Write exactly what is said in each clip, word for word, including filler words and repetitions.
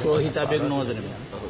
රෝහිත අබේගනෝදන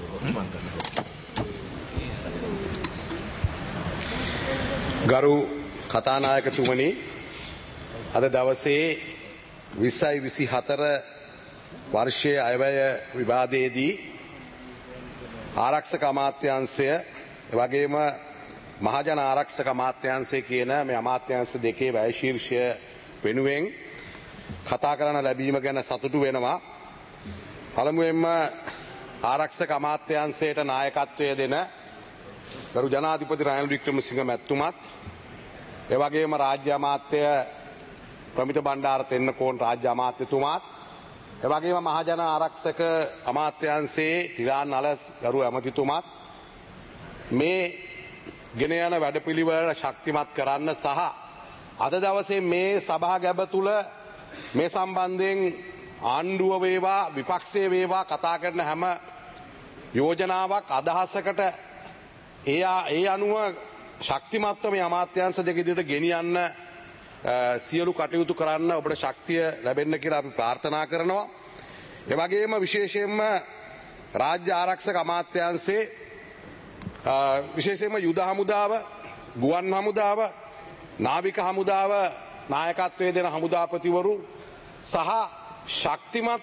ගරු කතානායකතුමනි, අද දවසේ විස්සයි විසි හතර වර්ෂයේ අයවැය විවාදයේදී ආරක්ෂක අමාත්‍යාංශය එවැගේම මහජන ආරක්ෂක අමාත්‍යාංශය කියන මේ අමාත්‍යාංශ දෙකේ වැය ශීර්ෂය වෙනුවෙන් කතා කරන්න ලැබීම ගැන සතුටු වෙනවා. පළමුවෙන්ම ආරක්ෂක අමාත්‍යාංශයට නායකත්වය දෙන ගරු ජනාධිපති රනිල් වික්‍රමසිංහ මැතිතුමත්, එවැගේම රාජ්‍ය අමාත්‍ය ප්‍රමිත බණ්ඩාර තෙන්නකෝන් රාජ්‍ය අමාත්‍යතුමාත්, එවැගේම මහජන ආරක්ෂක අමාත්‍යාංශයේ ටිලාන් අලස් ගරු ඇමතිතුමාත් මේ ගෙන යන වැඩපිළිවෙල ශක්තිමත් කරන්න සහ අද දවසේ මේ සභා ගැබ තුල මේ සම්බන්ධයෙන් ආණ්ඩුව වේවා විපක්ෂයේ වේවා කතා කරන හැම යෝජනාවක් අදහසකට ඒ ඒ අනුව ශක්තිමත්ව මේ අමාත්‍යාංශ දෙක ඉදිරියට ගෙනියන්න සියලු කටයුතු කරන්න ඔබට ශක්තිය ලැබෙන්න කියලා අපි ප්‍රාර්ථනා කරනවා. ඒ වගේම විශේෂයෙන්ම රාජ්‍ය ආරක්ෂක අමාත්‍යාංශයේ විශේෂයෙන්ම යුද හමුදාව, ගුවන් හමුදාව, නාවික හමුදාව නායකත්වයේ දෙන හමුදාපතිවරු සහ ශක්තිමත්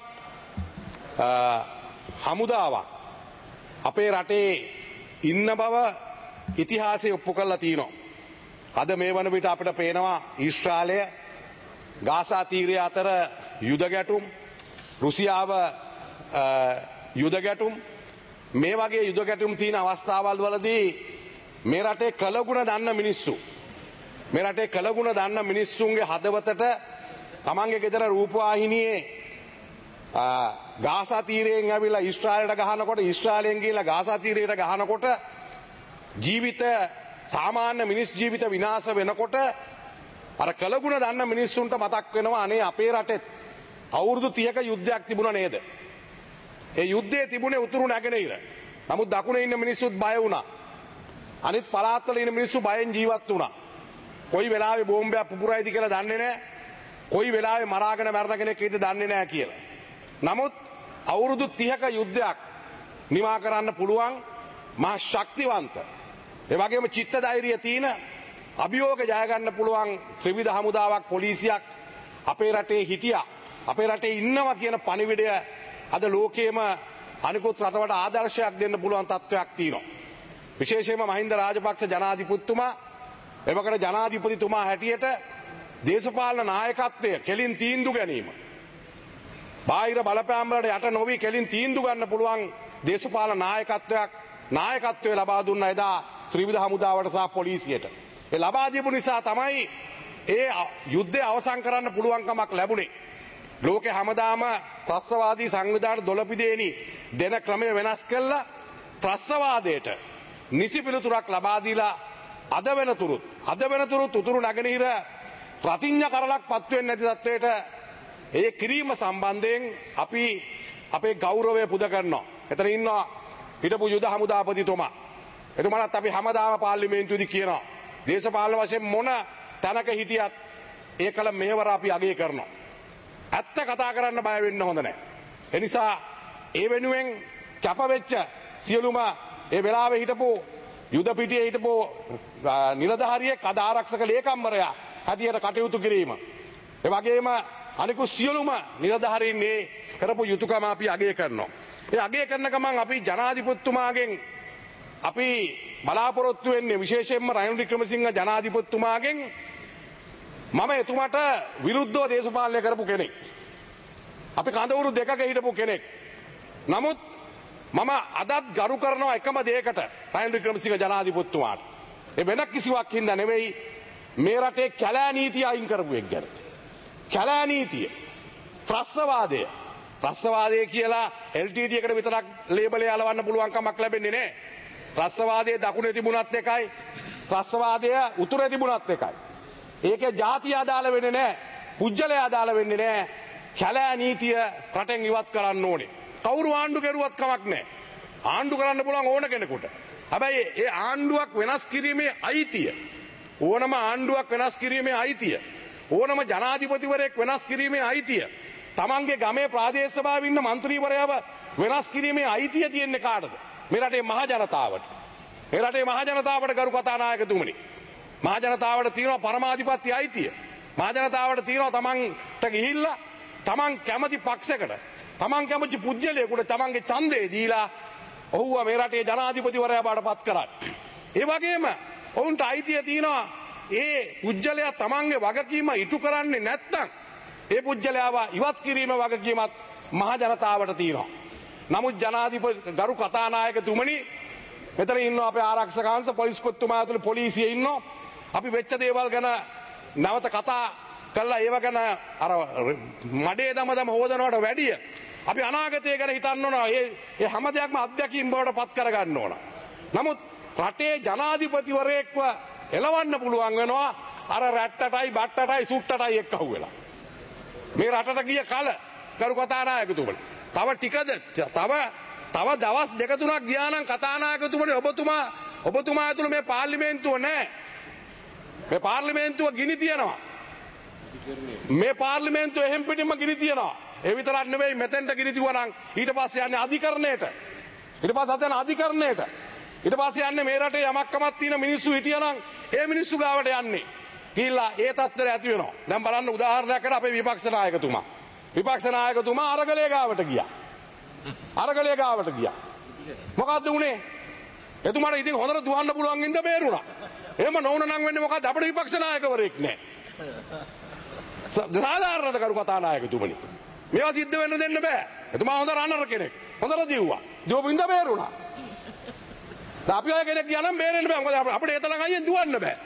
හමුදාවක් අපේ රටේ ඉන්න බව ඉතිහාසයේ ඔප්පු කරලා තියෙනවා. අද මේ වන විට අපිට පේනවා ඊශ්‍රායලය ගාසා තීරය අතර යුද ගැටුම්, රුසියාව යුද ගැටුම්, මේ වගේ යුද ගැටුම් තියෙන අවස්ථාවල් වලදී මේ රටේ කලගුණ දන්න මිනිස්සු මේ රටේ කලගුණ දන්න මිනිස්සුන්ගේ හදවතට තමන්ගේ ගෙදර රූපවාහිනියේ ගාසා තීරයෙන් ඇවිල්ලා ඊශ්‍රායලයට ගහනකොට, ඊශ්‍රායලයෙන් ගිහලා ගාසා තීරයට ගහනකොට ජීවිත සාමාන්‍ය මිනිස් ජීවිත විනාශ වෙනකොට අර කලගුණ දන්න මිනිස්සුන්ට මතක් වෙනවා අනේ අපේ රටෙත් අවුරුදු තිහක යුද්ධයක් තිබුණා නේද? ඒ යුද්ධයේ තිබුණේ උතුරු නැගෙනහිර. නමුත් දකුණේ ඉන්න මිනිස්සුත් බය වුණා. අනිත් පළාත්වල ඉන්න මිනිස්සු බයෙන් ජීවත් වුණා. කොයි වෙලාවෙ බෝම්බයක් පුපුරයිද කියලා දන්නේ නැහැ. කොයි වෙලාවෙ මරාගෙන මරණ කෙනෙක් ඉද දන්නේ නැහැ කියලා. නමුත් අවුරුදු තිහක යුද්ධයක් නිමා කරන්න පුළුවන් මහා ශක්තිවන්ත, ඒ වගේම චිත්ත ධෛර්යය තියෙන, අභියෝග ජය ගන්න පුළුවන් ත්‍රිවිධ හමුදාවක්, පොලිසියක් අපේ රටේ හිටියා. අපේ රටේ ඉන්නවා කියන පණිවිඩය අද ලෝකයේම අනිකුත් රටවල ආදර්ශයක් දෙන්න පුළුවන් තත්ත්වයක් තියෙනවා. විශේෂයෙන්ම මහින්ද රාජපක්ෂ ජනාධිපතිතුමා, එවකට ජනාධිපතිතුමා හැටියට දේශපාලන නායකත්වය කෙලින් තීන්දුව ගැනීම, බාහිර බලපෑම් වලට යට නොවි කෙලින් තීන්දුව ගන්න පුළුවන් දේශපාලන නායකත්වයක් නායකත්වය ලබා දුන්න එදා ත්‍රිවිධ හමුදාවට සහ පොලිසියට. ඒ ලබා දීපු නිසා තමයි ඒ යුද්ධය අවසන් කරන්න පුළුවන්කමක් ලැබුණේ. ලෝකේ හැමදාම ත්‍රස්තවාදී සංවිධාන දොළපිදේනි දෙන ක්‍රමය වෙනස් කළා ත්‍රස්තවාදයට නිසි පිළිතුරක් ලබා දීලා අද වෙනතුරුත් අද වෙනතුරුත් උතුරු නැගෙනහිර ප්‍රතිඥා කරලක් පත් වෙන්නේ නැති තත්වයට ඒ කිරීම සම්බන්ධයෙන් අපි අපේ ගෞරවය පුද කරනවා. එතන ඉන්නවා හිටපු යුද හමුදාපතිතුමා. එතුමාලත් අපි හැමදාම පාර්ලිමේන්තුවේදී කියනවා දේශපාලන වශයෙන් මොන තැනක හිටියත් ඒ කල මෙහෙවර අපි අගය කරනවා. ඇත්ත කතා කරන්න බය වෙන්න හොඳ නැහැ. ඒ නිසා ඒ වෙනුවෙන් කැපවෙච්ච සියලුම ඒ වෙලාවේ හිටපු යුද පිටියේ හිටපු නිලධාරියෙක් අද ආරක්ෂක ලේකම්වරයා හැටියට කටයුතු කිරීම, ඒ වගේම අනිකුත් සියලුම නිලධාරීන් මේ කරපු යුතුයකම අපි අගය කරනවා. ඒ අගය කරන ගමන් අපි ජනාධිපතිතුමාගෙන් අපි බලාපොරොත්තු වෙන්නේ විශේෂයෙන්ම රනිල් වික්‍රමසිංහ ජනාධිපතිතුමාගෙන් මම එතුමාට විරුද්ධව දේශපාලනය කරපු කෙනෙක්. අපි කඳවුරු දෙකක හිටපු කෙනෙක්. නමුත් මම අදත් ගරු කරනවා එකම දෙයකට රනිල් වික්‍රමසිංහ ජනාධිපතිතුමාට. ඒ වෙන කිසිවක් හින්දා නෙවෙයි, මේ රටේ කැලෑ නීතිය අයින් කරපු එක ගැන. කැලෑ නීතිය, ත්‍රස්තවාදය. ත්‍රස්තවාදය කියලා එල් ටී ටී එකට විතරක් ලේබලය අලවන්න පුළුවන් කමක් ලැබෙන්නේ නැහැ. ත්‍රස්තවාදයේ දකුණේ තිබුණත් එකයි, ත්‍රස්තවාදය උතුරේ තිබුණත් එකයි. ඒකේ ಜಾතිය අදාළ වෙන්නේ නැහැ, පුජ්‍යලය අදාළ වෙන්නේ නැහැ. කැලෑ නීතිය රටෙන් ඉවත් කරන්න ඕනේ. කවුරු ආණ්ඩු කරුවත් කමක් නැහැ. ආණ්ඩු කරන්න පුළුවන් ඕන කෙනෙකුට. හැබැයි ඒ ආණ්ඩුවක් වෙනස් කිරීමේ අයිතිය, ඕනම ආණ්ඩුවක් වෙනස් කිරීමේ අයිතිය, ඕනම ජනාධිපතිවරයෙක් වෙනස් කිරීමේ අයිතිය තමන්ගේ ගමේ ප්‍රාදේශ සභාවේ ඉන්න മന്ത്രിවරයාව වෙනස් කිරීමේ අයිතිය තියෙන්නේ කාටද? මේ රටේ මහ ජනතාවට. මේ රටේ මහ ජනතාවට ගරු කතානායකතුමනි. මහ ජනතාවට තියෙනවා පරමාධිපත්‍ය අයිතිය. මහ ජනතාවට තියෙනවා තමන්ට ගිහිල්ලා තමන් කැමති පක්ෂයකට තමන් කැමති පුජ්‍යලයකට තමන්ගේ ඡන්දය දීලා ඔහුව මේ රටේ ජනාධිපතිවරයා බවට පත් කරන්න. ඒ වගේම ඔවුන්ට අයිතිය තියෙනවා ඒ පුජ්‍යලයා තමන්ගේ වගකීම ඉටු කරන්නේ නැත්නම් ඒ පුජ්‍යලයාව ඉවත් කිරීම වගකීමත් මහ ජනතාවට තියෙනවා. නමුත් ජනාධිපති ගරු කතානායකතුමනි මෙතන ඉන්නවා අපේ ආරක්ෂක අංශ පොලිස්පතිතුමා ඇතුළු පොලිසිය ඉන්නවා. අපි වෙච්ච දේවල් ගැන නැවත කතා කළා ඒව ගැන අර මඩේ දම දම හොදනවට වැඩිය අපි අනාගතය ගැන හිතන්න ඕන. ඒ ඒ හැම දෙයක්ම අත්දැකීම් බවට පත් කර ගන්න ඕන. නමුත් රටේ ජනාධිපතිවරයෙක්ව එලවන්න පුළුවන් වෙනවා අර රැට්ටටයි බට්ටටයි සුට්ටටයි එක්ක අහුවෙලා. මේ රටට ගිය කල කරු කතානායකතුමනි තව ටිකද තව තව දවස් දෙක තුනක් ගියා නම් කතානායකතුමනි ඔබතුමා ඔබතුමා ඇතුළු මේ පාර්ලිමේන්තුව නැහැ. මේ පාර්ලිමේන්තුව ගිනි තියනවා. මේ පාර්ලිමේන්තුව එහෙම් පිටින්ම ගිනි තියනවා. ඒ විතරක් නෙවෙයි මෙතෙන්ට ගිනි තියුවා නම් ඊට පස්සේ යන්නේ අධිකරණයට. ඊට පස්සේ හදන අධිකරණයට. ඊට පස්සේ යන්නේ මේ රටේ යමක්කමක් තියෙන මිනිස්සු හිටියනම් ඒ මිනිස්සු ගාවට යන්නේ. ගිහිල්ලා ඒ තත්ත්වයට ඇති වෙනවා. දැන් බලන්න උදාහරණයකට අපේ විපක්ෂ නායකතුමා. විපක්ෂ නායකතුමා අරගලේ ගාවට ගියා. අරගලේ ගාවට ගියා. මොකද්ද උනේ? එතුමාට ඉතින් හොඳට දුවන්න පුළුවන් ඉඳ බේරුණා. එහෙම නොවුන නම් වෙන්නේ මොකද්ද? අපේ විපක්ෂ නායකවරයෙක් නැහැ. සාධාරණද කරු කතානායකතුමනි. මේවා සිද්ධ වෙන්න දෙන්න බෑ. එතුමා හොඳ රන්නර කෙනෙක්. හොඳට දිව්වා. දිවපු ඉඳ බේරුණා. දැන් අපි අය කෙනෙක් ගියා නම් බේරෙන්න බෑ. මොකද අපිට ඒ තරම් අයියෙන් දුවන්න බෑ.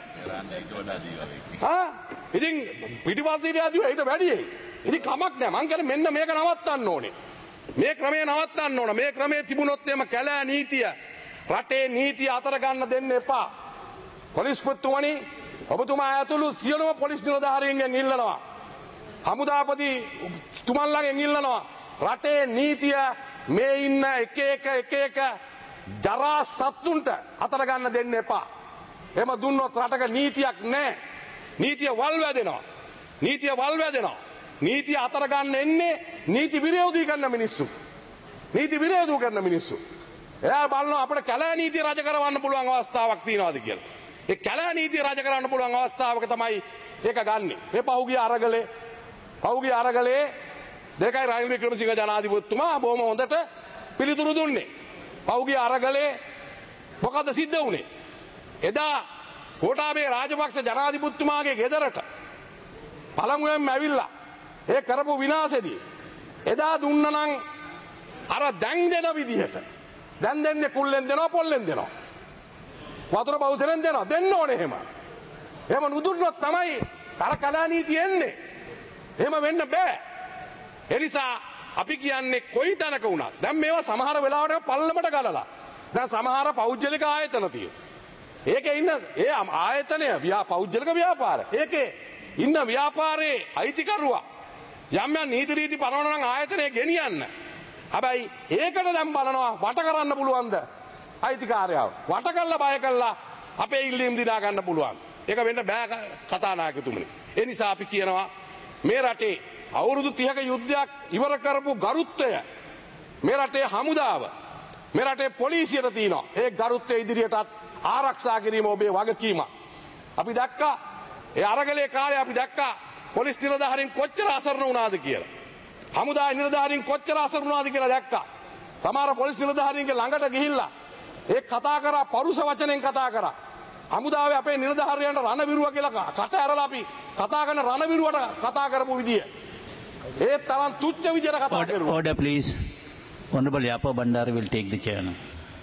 ආ ඉතින් පිටිපස්සේ ඉතින් ඊට වැඩි. ඉතින් කමක් නෑ. මං කියන්නේ මෙන්න මේක නවත්තන්න ඕනේ. මේ ක්‍රමය නවත්තන්න ඕන. මේ ක්‍රමයේ තිබුණොත් එම කැලෑ නීතිය රටේ නීතිය අතර ගන්න දෙන්න එපා. පොලිස්පතිතුමනි ඔබතුමා ඇතුළු සියලුම පොලිස් නිලධාරීන්ගෙන් ඉල්ලනවා. හමුදාපති තුමන්ලගෙන් ඉල්ලනවා. රටේ නීතිය මේ ඉන්න එක එක එක එක ජරා සත්තුන්ට අතර ගන්න දෙන්න එපා. එහෙම දුන්නොත් රටක නීතියක් නැහැ. නීතිය වල් වැදෙනවා. නීතිය වල් වැදෙනවා. නීතිය අතර ගන්න එන්නේ නීති විරෝධී කරන මිනිස්සු. නීති විරෝධී කරන මිනිස්සු. එයා බලනවා අපිට කැලෑ නීතිය රජ කරවන්න පුළුවන් අවස්ථාවක් තියනවාද කියලා. ඒ කැලෑ නීතිය රජ කරන්න පුළුවන් අවස්ථාවක තමයි ඒක ගන්නෙ. මේ පහුගිය අරගලේ පහුගිය අරගලේ දෙකයි රනිල් වික්‍රමසිංහ ජනාධිපතිතුමා බොහොම හොඳට පිළිතුරු දුන්නේ. පහුගිය අරගලේ මොකද සිද්ධ වුනේ? එදා ගෝඨාභය රාජපක්ෂ ජනාධිපතිතුමාගේ ගෙදරට පළමුවෙන්ම ඇවිල්ලා ඒ කරපු විනාශෙදී එදා දුන්නනම් අර දැන් දෙන විදිහට දැන් දෙන්නේ කුල්ලෙන් දෙනවා පොල්ලෙන් දෙනවා වතුර බවුසෙන් දෙනවා දෙන්න ඕනේ එහෙම එහෙම නුදුන්නොත් තමයි අර කලා නීතිය එන්නේ එහෙම වෙන්න බෑ ඒ නිසා අපි කියන්නේ කොයි තැනක වුණත් දැන් මේවා සමහර වෙලාවට පල්ලමට ගලලා දැන් සමහර පෞද්ගලික ආයතන තියෙනවා ඒකේ ඉන්න ඒ ආයතනය ව්‍යා පෞද්ගලික ව්‍යාපාර ඒකේ ඉන්න ව්‍යාපාරයේ අයිතිකරුවා යම් යම් නීති රීති පනවන නම් ආයතනය ගෙනියන්න. හැබැයි ඒකට දැන් බලනවා වට කරන්න පුළුවන්ද? අයිතිකාරයව. වට කළා බය කළා අපේ ඉල්ලීම් දිනා ගන්න පුළුවන්. ඒක වෙන්න බෑ කතානායකතුමනි. ඒ නිසා අපි කියනවා මේ රටේ අවුරුදු තිහක යුද්ධයක් ඉවර කරපු ගරුත්වය මේ රටේ හමුදාව මේ රටේ පොලිසියට තියෙනවා. ඒ ගරුත්වය ඉදිරියටත් ආරක්ෂා කිරීම ඔබේ වගකීම. අපි දැක්කා ඒ අරගලේ කාලේ අපි දැක්කා පොලිස් නිලධාරීන් කොච්චර අසරණ වුණාද කියලා. හමුදා නිලධාරීන් කොච්චර අසරණ වුණාද කියලා දැක්කා. සමහර පොලිස් නිලධාරීන්ගේ ළඟට ගිහිල්ලා ඒ කතා කරා පරුස වචනෙන් කතා කරා. හමුදාවේ අපේ නිලධාරියන්ට රණවිරුව කියලා කට ඇරලා අපි කතා කරන රණවිරුවට කතා කරපු විදිය. ඒ තරම් තුච්ච විදියට කතා කරුවා. Order please. Honorable Yapa Bandari will take the chair now.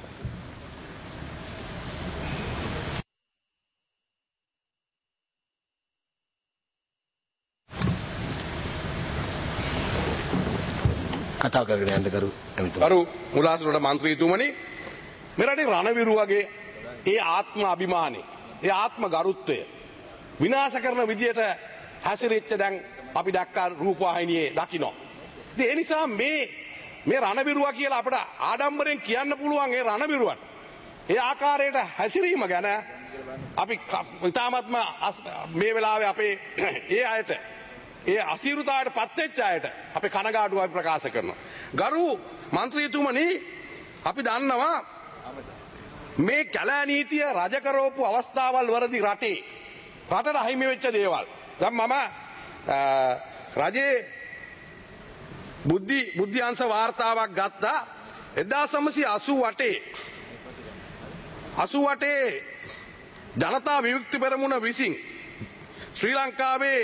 කතා කරගෙන යන්න කරු එමෙතුමා. කරු මුලාසුරට මන්ත්‍රීතුමනි මේ රටේ රණවිරුවගේ ඒ ආත්ම අභිමානය ඒ ආත්ම ගරුත්වය විනාශ කරන විදියට හැසිරෙච්ච දැන් අපි දැක්කා රූපවාහිනියේ දකින්න. ඉතින් ඒ නිසා මේ මේ රණවිරුවා කියලා අපිට ආඩම්බරෙන් කියන්න පුළුවන් ඒ රණවිරුවට ඒ ආකාරයට හැසිරීම ගැන අපි ඉතාමත්ම මේ වෙලාවේ අපේ ඒ අයට ඒ අසීරුතාවට පත්වෙච්ච අයට අපි කනගාටුවයි ප්‍රකාශ කරනවා. ගරු මන්ත්‍රීතුමනි අපි දන්නවා මේ කැලෑ නීතිය රජ කරවපු අවස්ථාවල් වලදී රටේ රටට අහිමි වෙච්ච දේවල්. දැන් මම රජයේ බුද්ධි බුද්ධ්‍යංශ වාර්තාවක් ගත්තා එක්දාස් නවසිය අසූ අටේ අසූ අටේ ජනතා විමුක්ති පෙරමුණ විසින් ශ්‍රී ලංකාවේ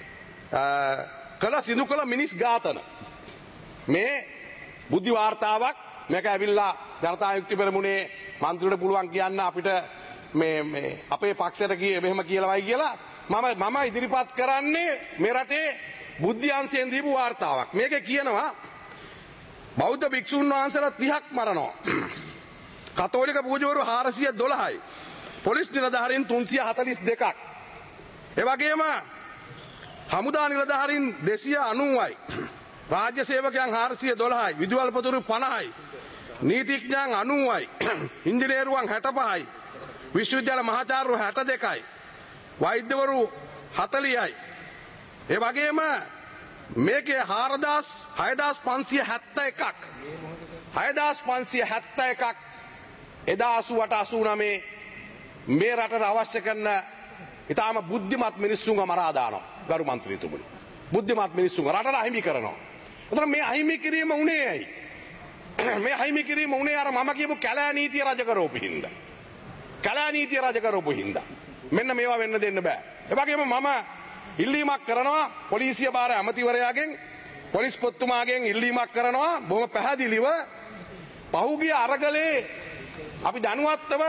කළ සිදු කළ මිනිස් ඝාතන මේ බුද්ධි වාර්තාවක් මේක ඇවිල්ලා ජනතා විමුක්ති පෙරමුණේ මන්ත්‍රීට පුළුවන් කියන්න අපිට මේ මේ අපේ පක්ෂයට කියේ මෙහෙම කියලායි කියලා මම මම ඉදිරිපත් කරන්නේ මේ රටේ බුද්ධි අංශයෙන් දීපු වාර්තාවක්. මේකේ කියනවා බෞද්ධ භික්ෂුන් වහන්සේලා තිහක් මරනවා. කතෝලික පූජකවරු හාරසිය දොළහයි. පොලිස් නිලධාරීන් තුන්සිය හතළිස් දෙකක්. ඒ වගේම හමුදා නිලධාරීන් දෙසිය අනූවයි. රාජ්‍ය සේවකයන් හාරසිය දොළහයි. විදුහල්පතිවරු පනහයි. නීතිඥයන් අනූවයි. ඉංජිනේරුවන් හැට පහයි. විශ්වවිද්‍යාල මහාචාර්යවරු හැට දෙකයි. වෛද්‍යවරු හතළිහයි. ඒ වගේම මේකේ හයදාස් පන්සිය හැත්තෑ එකක් හයදාස් පන්සිය හැත්තෑ එකක් එදා අසූ අට අසූ නවය මේ රටට අවශ්‍ය කරන ඉතාම බුද්ධිමත් මිනිස්සුන්ව මරා දානවා ගරු මන්ත්‍රීතුමනි. බුද්ධිමත් මිනිස්සුන්ව රටට අහිමි කරනවා. එතන මේ අහිමි කිරීම උනේ ඇයි? මේ අහිමි කිරීම උනේ අර මම කියපු කැලෑ නීතිය රජ කරවපු හින්දා. කැලෑ නීතිය රජ කරවපු හින්දා. මෙන්න මේවා වෙන්න දෙන්න බෑ. ඒ වගේම මම ඉල්ලීමක් කරනවා පොලිසිය බාර ඇමතිවරයාගෙන් පොලිස් පොත්තුමාගෙන් ඉල්ලීමක් කරනවා බොහොම පැහැදිලිව පහුගිය අරගලේ අපි දැනුවත්ව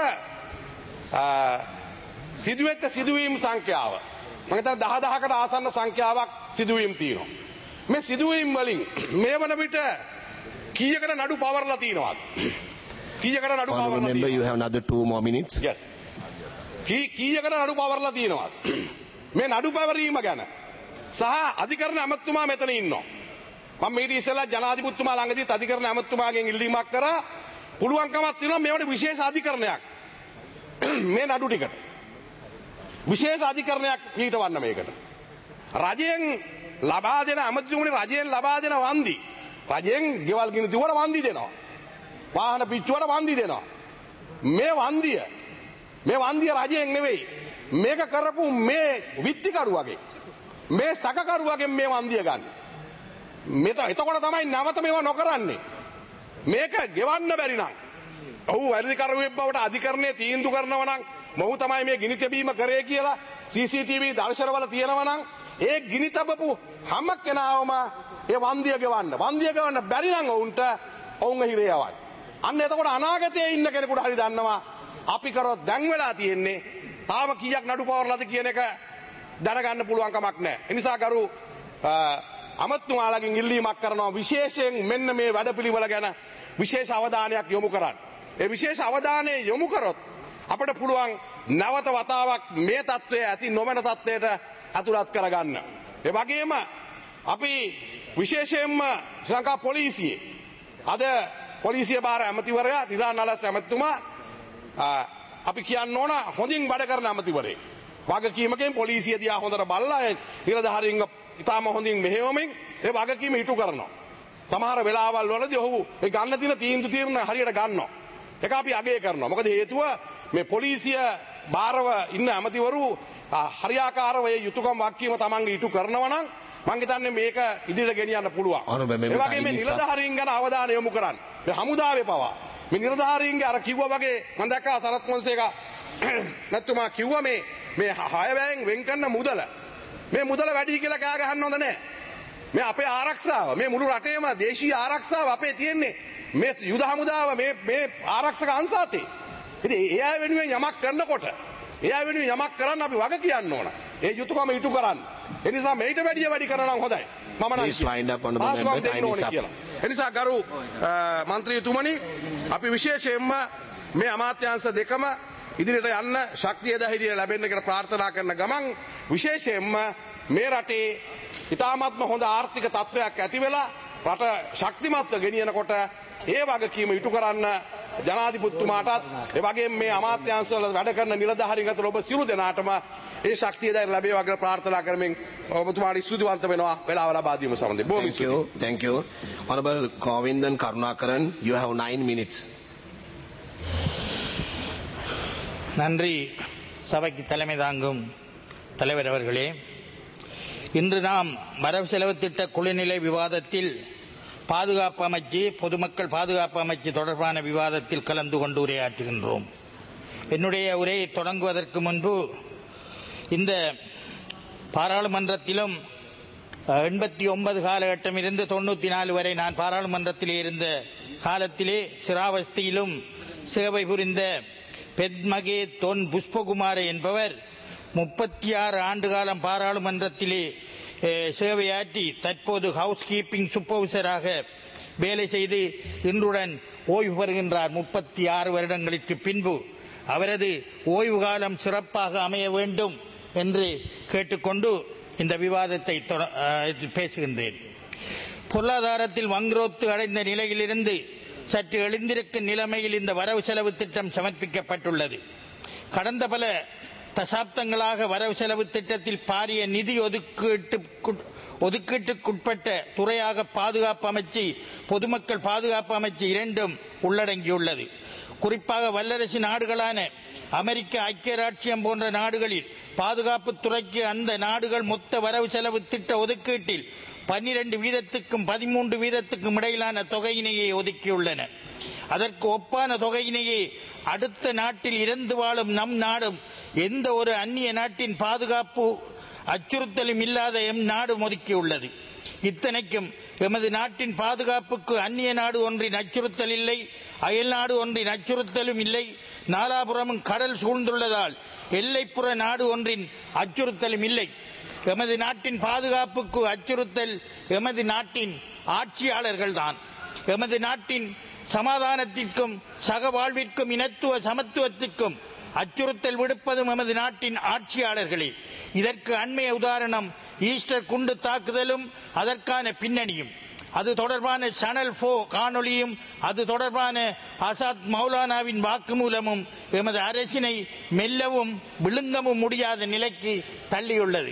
සිදුවෙච්ච සිදුවීම් සංඛ්‍යාව මම හිතන්නේ දහ දහකට ආසන්න සංඛ්‍යාවක් සිදුවීම් තියෙනවා. මේ සිදුවීම් වලින් මේ වන විට කීයකට නඩු පවර්ලා තියෙනවද? කීයකට නඩු පවර්ලා තියෙනවද? You have another two more minutes. Yes. කී කීයකට නඩු පවර්ලා තියෙනවද? මේ නඩු පැවරීම ගැන සහ අධිකරණ ඇමතුමා මෙතන ඉන්නවා. මම මේ ඉතිසලා ජනාධිපතිතුමා ළඟදීත් අධිකරණ ඇමතුමාගෙන් ඉල්ලීමක් කරා පුළුවන්කමක් තියෙනවා මේවට විශේෂ අධිකරණයක් මේ නඩු ටිකට විශේෂ අධිකරණයක් පිටවන්න මේකට. රජයෙන් ලබා දෙන ඇමතුමුනි රජයෙන් ලබා දෙන වන්දි රජයෙන් ගෙවල් ගිනි දුවන වන්දි දෙනවා. වාහන පිච්චුවට වන්දි දෙනවා. මේ වන්දිය මේ වන්දිය රජයෙන් නෙවෙයි මේක කරපු මේ විත්තිකරුවගේ මේ සකකරුවගෙන් මේ වන්දිය ගන්න. මෙත එතකොට තමයි නැවත මේවා නොකරන්නේ. මේක ගෙවන්න බැරි නම් ඔහු වැඩිකරුවෙක් බවට අධිකරණයේ තීන්දුව කරනවා නම් මොහු තමයි මේ ගිනි තැබීම කරේ කියලා සී සී ටී වී දර්ශනවල තියෙනවා නම් ඒ ගිනි තබපු හැම කෙනාම ඒ වන්දිය ගෙවන්න. වන්දිය ගෙවන්න බැරි නම් ඔවුන්ට ඔවුන් හිරේ යවයි. අන්න එතකොට අනාගතයේ ඉන්න කෙනෙකුට හරි දන්නවා අපි කරොත් දැන් වෙලා තියෙන්නේ තාම කීයක් නඩු පවර්ලාද කියන එක දැනගන්න පුළුවන් කමක් නැහැ. ඒ නිසා ගරු අමතුමාලගෙන් ඉල්ලීමක් කරනවා විශේෂයෙන් මෙන්න මේ වැඩපිළිවෙල ගැන විශේෂ අවධානයක් යොමු කරන්න. ඒ විශේෂ අවධානය යොමු කරොත් අපිට පුළුවන් නැවත වතාවක් මේ තත්ත්වය ඇති නොවන තත්ත්වයට අතුලත් කරගන්න. ඒ වගේම අපි විශේෂයෙන්ම ශ්‍රී ලංකා පොලිසියේ අද පොලිසිය බාර ඇමතිවරයා නිරානලස් ඇමතුමා අපි කියන්න ඕන හොඳින් වැඩ කරන ඇමතිවරයෙක්. වගකීමකින් පොලිසිය දිහා හොඳට බලලා නිලධාරීන්ව ඉතාම හොඳින් මෙහෙයවමින් ඒ වගකීම ඉටු කරනවා. සමහර වෙලාවල් වලදී ඔහු ඒ ගන්න තියෙන තීන්දුව తీරන හරියට ගන්නවා. ඒක අපි අගය කරනවා. මොකද හේතුව මේ පොලිසිය බාරව ඉන්න ඇමතිවරු හරියාකාරව ඒ යුතුයකම් වගකීම තමන්ගේ ඉටු කරනවා නම් මං හිතන්නේ මේක ඉදිරියට ගෙනියන්න පුළුවන්. ඒ වගේම මේ නිලධාරීන් ගැන අවධානය යොමු කරන්න. මේ හමුදාවේ පවා මේ නිලධාරීන්ගේ අර කිව්වා වගේ මම දැක්කා සරත් මොන්සේකා නැත්තුමා කිව්වා මේ මේ හයවැයෙන් වෙන් කරන මුදල මේ මුදල වැඩි කියලා කෑ ගහන්න හොඳ නැහැ. මේ අපේ ආරක්ෂාව මේ මුළු රටේම දේශීය ආරක්ෂාව අපේ තියෙන්නේ මේ යුද හමුදාව මේ මේ ආරක්ෂක අංශාතේ. ඉතින් ඒ අය වෙනුවෙන් යමක් කරනකොට ඒ අය වෙනුවෙන් යමක් කරන්න අපි වග කියන්න ඕන. ඒ යුතුයකම ඉටු කරන්න. ඒ නිසා මේිට වැඩිය වැඩි කරනවා නම් හොඳයි. මම නම් Please wind up on the member time is up. ඒ නිසා ගරු මන්ත්‍රීතුමනි අපි විශේෂයෙන්ම මේ අමාත්‍යාංශ දෙකම ඉදිරියට යන්න ශක්තිය ධෛර්යය ලැබෙන්න කියලා ප්‍රාර්ථනා කරන ගමන් විශේෂයෙන්ම මේ රටේ ඉතාමත්ම හොඳ ආර්ථික තත්ත්වයක් ඇති වෙලා රට ශක්තිමත්ව ගෙනියනකොට ඒ වගකීම ඉටු කරන්න ජනාධිපතිතුමාටත් ඒ වගේම මේ අමාත්‍යාංශවල වැඩ කරන නිලධාරීන් අතර ඔබ සියලු දෙනාටම ඒ ශක්තිය දැන් ලැබේවා කියලා ප්‍රාර්ථනා කරමින් ඔබතුමාට ස්තුතිවන්ත වෙනවා වෙලාව ලබා දීම සම්බන්ධයෙන්. බොහොම Thank you. Thank you. Honorable Govindan Karunakaran, you have nine minutes. நன்றி. சபைக்கு தலைமை தாங்கும் தலைவர் அவர்களே, இன்று நாம் வரவு செலவு திட்ட குழுநிலை விவாதத்தில் பாதுகாப்பு அமைச்சு பொதுமக்கள் பாதுகாப்பு அமைச்சு தொடர்பான விவாதத்தில் கலந்து கொண்டு உரையாற்றுகின்றோம். என்னுடைய உரையை தொடங்குவதற்கு முன்பு இந்த பாராளுமன்றத்திலும் எண்பத்தி ஒன்பது காலகட்டம் இருந்து தொண்ணூற்றி நாலு வரை நான் பாராளுமன்றத்திலே இருந்த காலத்திலே சிராவஸ்தியிலும் சேவை புரிந்த பெத்மகே தொன் புஷ்பகுமார என்பவர் முப்பத்தி ஆறு ஆண்டு காலம் பாராளுமன்றத்திலே சேவையாற்றி தற்போது ஹவுஸ் கீப்பிங் சூப்பர்வைசராக வேலை செய்து இன்றுடன் ஓய்வு பெறுகின்றார். முப்பத்தி ஆறு வருடங்களுக்கு பின்பு அவரது ஓய்வு காலம் சிறப்பாக அமைய வேண்டும் என்று கேட்டுக்கொண்டு இந்த விவாதத்தை பேசுகின்றேன். பொருளாதாரத்தில் வங்குரோத்து அடைந்த நிலையிலிருந்து சற்று எழுந்திருக்கும் நிலைமையில் இந்த வரவு செலவு திட்டம் சமர்ப்பிக்கப்பட்டுள்ளது. கடந்த பல தசாப்தங்களாக வரவு செலவு திட்டத்தில் பாரிய நிதி ஒதுக்கீட்டு ஒதுக்கீட்டுக்குட்பட்ட துறையாக பாதுகாப்பு அமைச்சு பொதுமக்கள் பாதுகாப்பு அமைச்சு இரண்டும் உள்ளடங்கியுள்ளது. குறிப்பாக வல்லரசு நாடுகளான அமெரிக்க ஐக்கிய ராச்சியம் போன்ற நாடுகளில் பாதுகாப்பு துறைக்கு அந்த நாடுகள் மொத்த வரவு செலவு திட்ட ஒதுக்கீட்டில் பன்னிரண்டு வீதத்துக்கும் பதிமூன்று வீதத்துக்கும் இடையிலான தொகையினையை ஒதுக்கியுள்ளன. அதற்கு ஒப்பான தொகையினையே அடுத்த நாட்டில் இருந்து வாழும் நம் நாடும் எந்த ஒரு அந்நிய நாட்டின் பாதுகாப்பு அச்சுறுத்தலும் இல்லாத எம் நாடு ஒதுக்கியுள்ளது. இத்தனைக்கும் எமது நாட்டின் பாதுகாப்புக்கு அந்நிய நாடு ஒன்றின் அச்சுறுத்தல் இல்லை, அயல் நாடு ஒன்றின் அச்சுறுத்தலும் இல்லை. நாலாபுரமும் கடல் சூழ்ந்துள்ளதால் எல்லைப்புற நாடு ஒன்றின் அச்சுறுத்தலும் இல்லை. எமது நாட்டின் பாதுகாப்புக்கு அச்சுறுத்தல் எமது நாட்டின் ஆட்சியாளர்கள் தான். எமது நாட்டின் சமாதானத்திற்கும் சக வாழ்விற்கும் இனத்துவ சமத்துவத்திற்கும் அச்சுறுத்தல் விடுப்பதும் எமது நாட்டின் ஆட்சியாளர்களே. இதற்கு அண்மைய உதாரணம் ஈஸ்டர் குண்டு தாக்குதலும் அதற்கான பின்னணியும். அது தொடர்பான சேனல் போ காணொலியும் அது தொடர்பான ஆசாத் மௌலானாவின் வாக்குமூலமும் எமது அரசினை மெல்லவும் விழுங்கவும் முடியாத நிலைக்கு தள்ளியுள்ளது.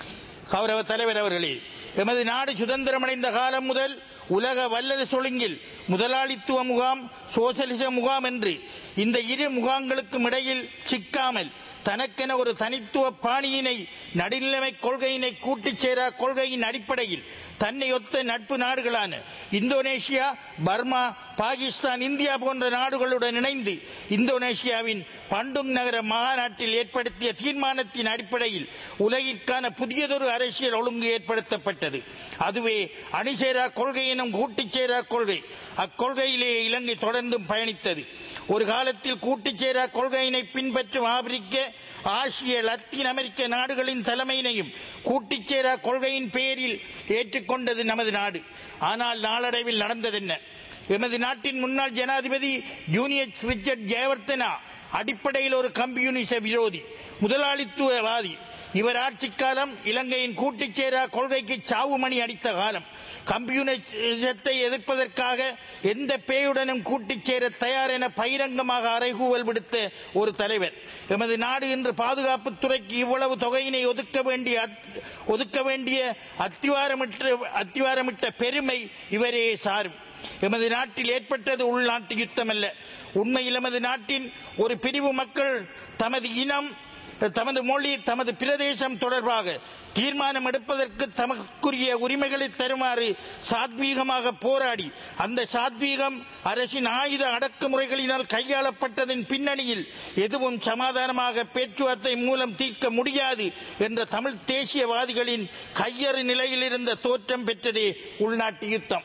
கௌரவ தலைவர் அவர்களே, எமது நாடு சுதந்திரமடைந்த காலம் முதல் உலக வல்லரசு ஒழுங்கில் முதலாளித்துவ முகாம் சோசலிச முகாம் என்று இந்த இரு முகாம்களுக்கும் இடையில் சிக்காமல் தனக்கென ஒரு தனித்துவ பாணியினை நடுநிலைமை கொள்கையினை கூட்டிச் சேரா கொள்கையின் அடிப்படையில் தன்னை ஒத்த நட்பு நாடுகளான இந்தோனேஷியா, பர்மா, பாகிஸ்தான், இந்தியா போன்ற நாடுகளுடன் இணைந்து இந்தோனேஷியாவின் பண்டுங் நகர மாநாட்டில் ஏற்படுத்திய தீர்மானத்தின் அடிப்படையில் உலகிற்கான புதியதொரு அரசியல் ஒழுங்கு ஏற்படுத்தப்பட்டது. அதுவே அணிசேரா கொள்கை எனும் கூட்டுச் சேரா கொள்கை. அக்கொள்கையிலே இலங்கை தொடர்ந்தும் பயணித்தது. ஒரு காலத்தில் கூட்டுச் சேரா கொள்கையினை பின்பற்றும் ஆப்பிரிக்க, ஆசிய, லத்தீன் அமெரிக்க நாடுகளின் தலைமையினையும் கூட்டுச் சேரா கொள்கையின் பெயரில் ஏற்றுக்கொண்டது நமது நாடு. ஆனால் நாளடைவில் நடந்ததென்ன? எமது நாட்டின் முன்னாள் ஜனாதிபதி ஜூனியர் ரிச்சர்ட் ஜெயவர்தனா அடிப்படையில் ஒரு கம்யூனிச விரோதி, முதலாளித்துவவாதி. இவர் ஆட்சி காலம் இலங்கையின் கூட்டுச் சேரா கொள்கைக்கு சாவு மணி அடித்த காலம். கம்யூனிசத்தை எதிர்ப்பதற்காக எந்த பேயுடனும் கூட்டுச் சேர தயார் என பகிரங்கமாக அறைகூவல் விடுத்த ஒரு தலைவர். எமது நாடு இன்று பாதுகாப்பு துறைக்கு இவ்வளவு தொகையினை ஒதுக்க வேண்டிய ஒதுக்க வேண்டிய அத்திவாரமிட்ட அத்திவாரமிட்ட பெருமை இவரே சாரும். எமது நாட்டில் ஏற்பட்டது உள்நாட்டு யுத்தம் அல்ல. உண்மையில் எமது நாட்டின் ஒரு பிரிவு மக்கள் தமது இனம், தமது மொழி, தமது பிரதேசம் தொடர்பாக தீர்மானம் எடுப்பதற்கு தமக்குரிய உரிமைகளை தருமாறு சாத்வீகமாக போராடி அந்த சாத்வீகம் அரசின் ஆயுத அடக்குமுறைகளினால் கையாளப்பட்டதன் பின்னணியில் எதுவும் சமாதானமாக பேச்சுவார்த்தை மூலம் தீர்க்க முடியாது என்ற தமிழ் தேசியவாதிகளின் கையறு நிலையில் இருந்த தோற்றம் பெற்றதே உள்நாட்டு யுத்தம்.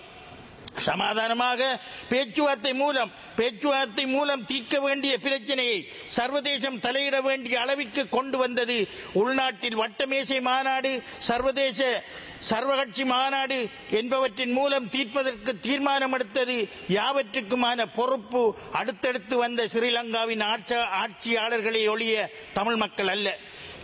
சமாதானமாக பேச்சுவார்த்தை மூலம் பேச்சுவார்த்தை மூலம் தீர்க்க வேண்டிய பிரச்சனையை சர்வதேசம் தலையிட வேண்டிய அளவிற்கு கொண்டு வந்தது உள்நாட்டில் வட்டமேசை மாநாடு, சர்வதேச சர்வகட்சி மாநாடு என்பவற்றின் மூலம் தீர்ப்பதற்கு தீர்மானம் எடுத்தது. யாவற்றுக்குமான பொறுப்பு அடுத்தடுத்து வந்த ஸ்ரீலங்காவின் ஆட்சியாளர்களை ஒழிய தமிழ் மக்கள் அல்ல.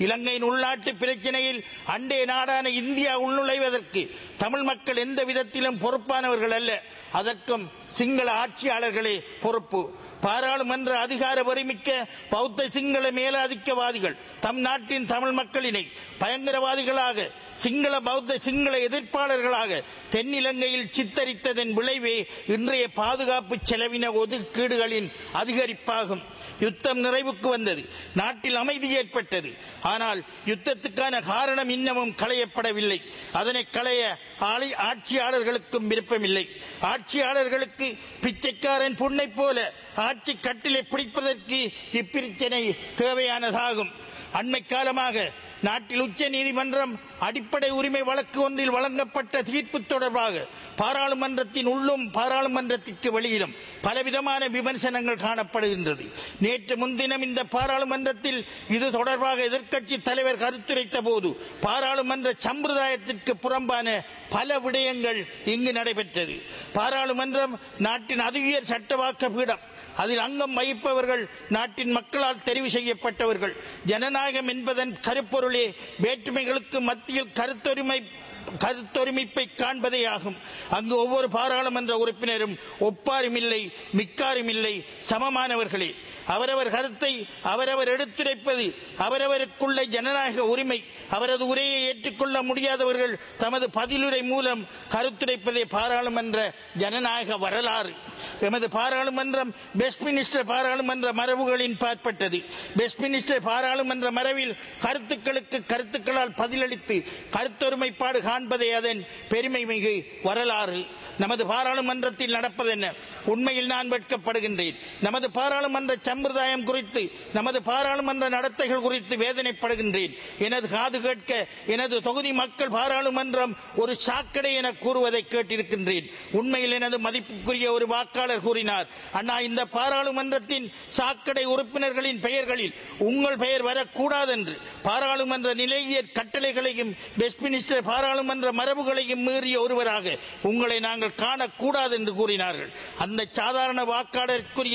இலங்கையின் உள்நாட்டு பிரச்சனையில் அண்டைய நாடான இந்தியா உள்நுழைவதற்கு தமிழ் மக்கள் எந்த விதத்திலும் பொறுப்பானவர்கள் அல்ல. அதற்கும் சிங்கள ஆட்சியாளர்களே பொறுப்பு. பாராளுமன்ற அதிகார வரிமிக்க பௌத்த சிங்கள மேலாதிக்கவாதிகள் தம் நாட்டின் தமிழ் மக்களினை பயங்கரவாதிகளாக, சிங்கள பௌத்த சிங்கள எதிர்ப்பாளர்களாக தென்னிலங்கையில் சித்தரித்ததன் விளைவே இன்றைய பாதுகாப்பு செலவின ஒதுக்கீடுகளின் அதிகரிப்பாகும். யுத்தம் நிறைவுக்கு வந்தது, நாட்டில் அமைதி ஏற்பட்டது. ஆனால் யுத்தத்துக்கான காரணம் இன்னமும் களையப்படவில்லை. அதனை களைய ஆட்சியாளர்களுக்கும் விருப்பமில்லை. ஆட்சியாளர்களுக்கு பிச்சைக்காரன் புண்ணை போல ஆட்சி கட்டிலை பிடிப்பதற்கு இப்பிரச்சனை தேவையானதாகும். அண்மை காலமாக நாட்டில் உச்ச நீதிமன்றம் அடிப்படை உரிமை வழக்கு ஒன்றில் வழங்கப்பட்ட தீர்ப்பு தொடர்பாக பாராளுமன்றத்தின் உள்ளும் பாராளுமன்றத்திற்கு வெளியிலும் பலவிதமான விமர்சனங்கள் காணப்படுகின்றது. நேற்று முன்தினம் இந்த பாராளுமன்றத்தில் இது தொடர்பாக எதிர்க்கட்சி தலைவர் கருத்துரைத்த போது பாராளுமன்ற சம்பிரதாயத்திற்கு புறம்பான பல விடயங்கள் இங்கு நடைபெற்றது. பாராளுமன்றம் நாட்டின் அதிஉயர் சட்டவாக்க பீடம். அதில் அங்கம் வகிப்பவர்கள் நாட்டின் மக்களால் தெரிவு செய்யப்பட்டவர்கள். ஜனநாயகம் என்பதன் கருப்பொருளே வேற்றுமைகளுக்கு மத்தியில் கருத்தொருமை கருத்தொருமிப்பை காண்பதே ஆகும். அங்கு ஒவ்வொரு பாராளுமன்ற உறுப்பினரும் ஒப்பாரும் இல்லை, மிக்காரும் இல்லை, சமமானவர்களே. அவரவர் கருத்தை அவரவர் எடுத்துரைப்பது அவரவருக்குள்ள ஜனநாயக உரிமை. அவரது உரையை ஏற்றுக்கொள்ள முடியாதவர்கள் தமது பதிலுரை மூலம் கருத்துரைப்பதே பாராளுமன்ற ஜனநாயக வரலாறு. எமது பாராளுமன்றம் வெஸ்ட்மினிஸ்டர் பாராளுமன்ற மரபுகளின் பாற்பட்டது. வெஸ்ட்மினிஸ்டர் பாராளுமன்ற மரபில் கருத்துக்களுக்கு கருத்துக்களால் பதிலளித்து கருத்தொருமைப்பாடு காண்பதே அதன் பெருமை மிகு வரலாறு. நமது பாராளுமன்றத்தில் நடப்பதென்ன? உண்மையில் நான் வெட்கப்படுகின்றேன். நமது பாராளுமன்ற சம்பிரதாயம் குறித்து, நமது பாராளுமன்ற நடத்தைகள் குறித்து வேதனைப்படுகின்றேன். எனது காது கேட்க எனது தொகுதி மக்கள் பாராளுமன்றம் ஒரு சாக்கடை என கூறுவதை கேட்டிருக்கின்றேன். உண்மையில் எனது மதிப்புக்குரிய ஒரு வாக்காளர் கூறினார், அண்ணா, இந்த பாராளுமன்றத்தின் சாக்கடை உறுப்பினர்களின் பெயர்களில் உங்கள் பெயர் வரக்கூடாதென்று. பாராளுமன்ற நிலையியற் கட்டளைகளையும் வெஸ்ட்மினிஸ்டர் பாராளுமன்ற மரபுகளையும் மீறிய ஒருவராக உங்களை நாங்கள் காணக்கூடாது என்று கூறினார்கள். அந்த சாதாரண வாக்காளருக்குரிய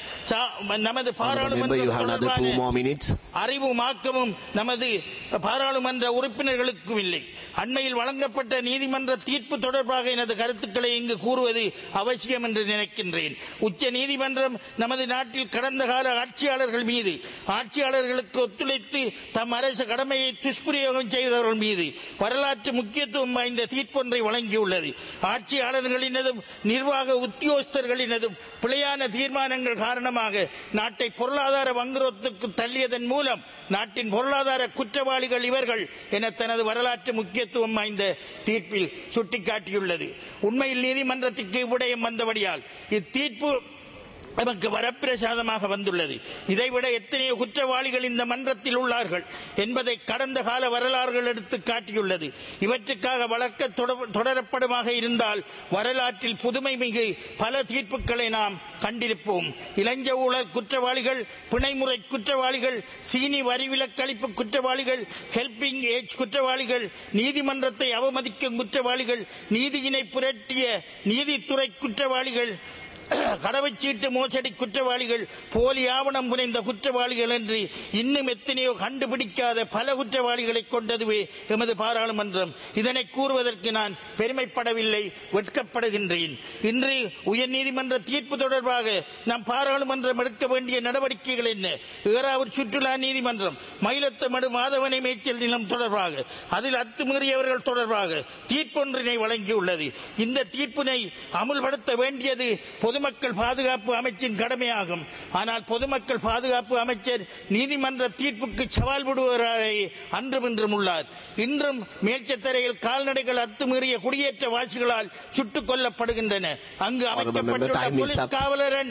நமது பாராளுமன்ற அறிவும் ஆக்கமும் நமது பாராளுமன்ற உறுப்பினர்களுக்கும் இல்லை. அண்மையில் வழங்கப்பட்ட நீதிமன்ற தீர்ப்பு தொடர்பாக எனது கருத்துக்களை இங்கு கூறுவது அவசியம் என்று நினைக்கின்றேன். உச்ச நீதிமன்றம் நமது நாட்டில் கடந்த கால ஆட்சியாளர்கள் மீது, ஆட்சியாளர்களுக்கு ஒத்துழைத்து தம் அரசு கடமையை துஷ்பிரயோகம் செய்தவர்கள் மீது வரலாற்று முக்கியத்துவம் வாய்ந்த தீர்ப்பொன்றை வழங்கியுள்ளது. ஆட்சியாளர்களினதும் நிர்வாக உத்தியோகஸ்தர்களினதும் பிழையான தீர்மானங்கள் காரணமாக நாட்டை பொருளாதார வங்குரோத்துக்கு தள்ளியதன் மூலம் நாட்டின் பொருளாதார குற்றவாளிகள் இவர்கள் என தனது வரலாற்று முக்கியத்துவம் வாய்ந்த தீர்ப்பில் சுட்டிக்காட்டியுள்ளது. உண்மையில் நீதிமன்றத்திற்கு விடயம் வந்தபடியால் இத்தீர்ப்பு நமக்கு வரப்பிரசாதமாக வந்துள்ளது. இதைவிட எத்தனையோ குற்றவாளிகள் இந்த மன்றத்தில் உள்ளார்கள் என்பதை கடந்த கால வரலாறுகள் எடுத்து காட்டியுள்ளது. இவற்றுக்காக வழக்க தொடரப்படுமாக இருந்தால் வரலாற்றில் புதுமை மிகு பல தீர்ப்புகளை நாம் கண்டிருப்போம். இளஞ்ச ஊழல் குற்றவாளிகள், பிணைமுறை குற்றவாளிகள், சீனி வரி விலக்களிப்பு குற்றவாளிகள், ஹெல்பிங் ஏஜ் குற்றவாளிகள், நீதிமன்றத்தை அவமதிக்கும் குற்றவாளிகள், நீதியினை புரட்டிய நீதித்துறை குற்றவாளிகள், கடவுச்சீட்டு மோசடி குற்றவாளிகள், போலி ஆவணம் புனைந்த குற்றவாளிகள் என்று இன்னும் எத்தனையோ கண்டுபிடிக்காத பல குற்றவாளிகளை கொண்டதுவே எமது பாராளுமன்றம். இதனை கூறுவதற்கு நான் பெருமைப்படவில்லை, வெட்கப்படுகின்றேன். இன்று உயர்நீதிமன்ற தீர்ப்பு தொடர்பாக நம் பாராளுமன்றம் எடுக்க வேண்டிய நடவடிக்கைகள் என்ன? ஏறாவூர் சுற்றுலா நீதிமன்றம் மயிலத்தமடு மாதவனை மேய்ச்சல் நிலம் தொடர்பாக, அதில் அத்துமீறியவர்கள் தொடர்பாக தீர்ப்பொன்றினை வழங்கியுள்ளது. இந்த தீர்ப்பினை அமுல்படுத்த வேண்டியது பொதுமக்கள் பாதுகாப்பு அமைச்சின் கடமையாகும். ஆனால் பொதுமக்கள் பாதுகாப்பு அமைச்சர் நீதிமன்ற தீர்ப்புக்கு சவால் விடுவராக அன்றும் இன்றும் உள்ளார். இன்றும் மேல்சத்தரையில் கால்நடைகள் அத்துமீறிய குடியேற்ற வாசிகளால் சுட்டுக் கொல்லப்படுகின்றன. அங்கு அமைக்கப்பட்டுள்ள போலீஸ் காவலரன்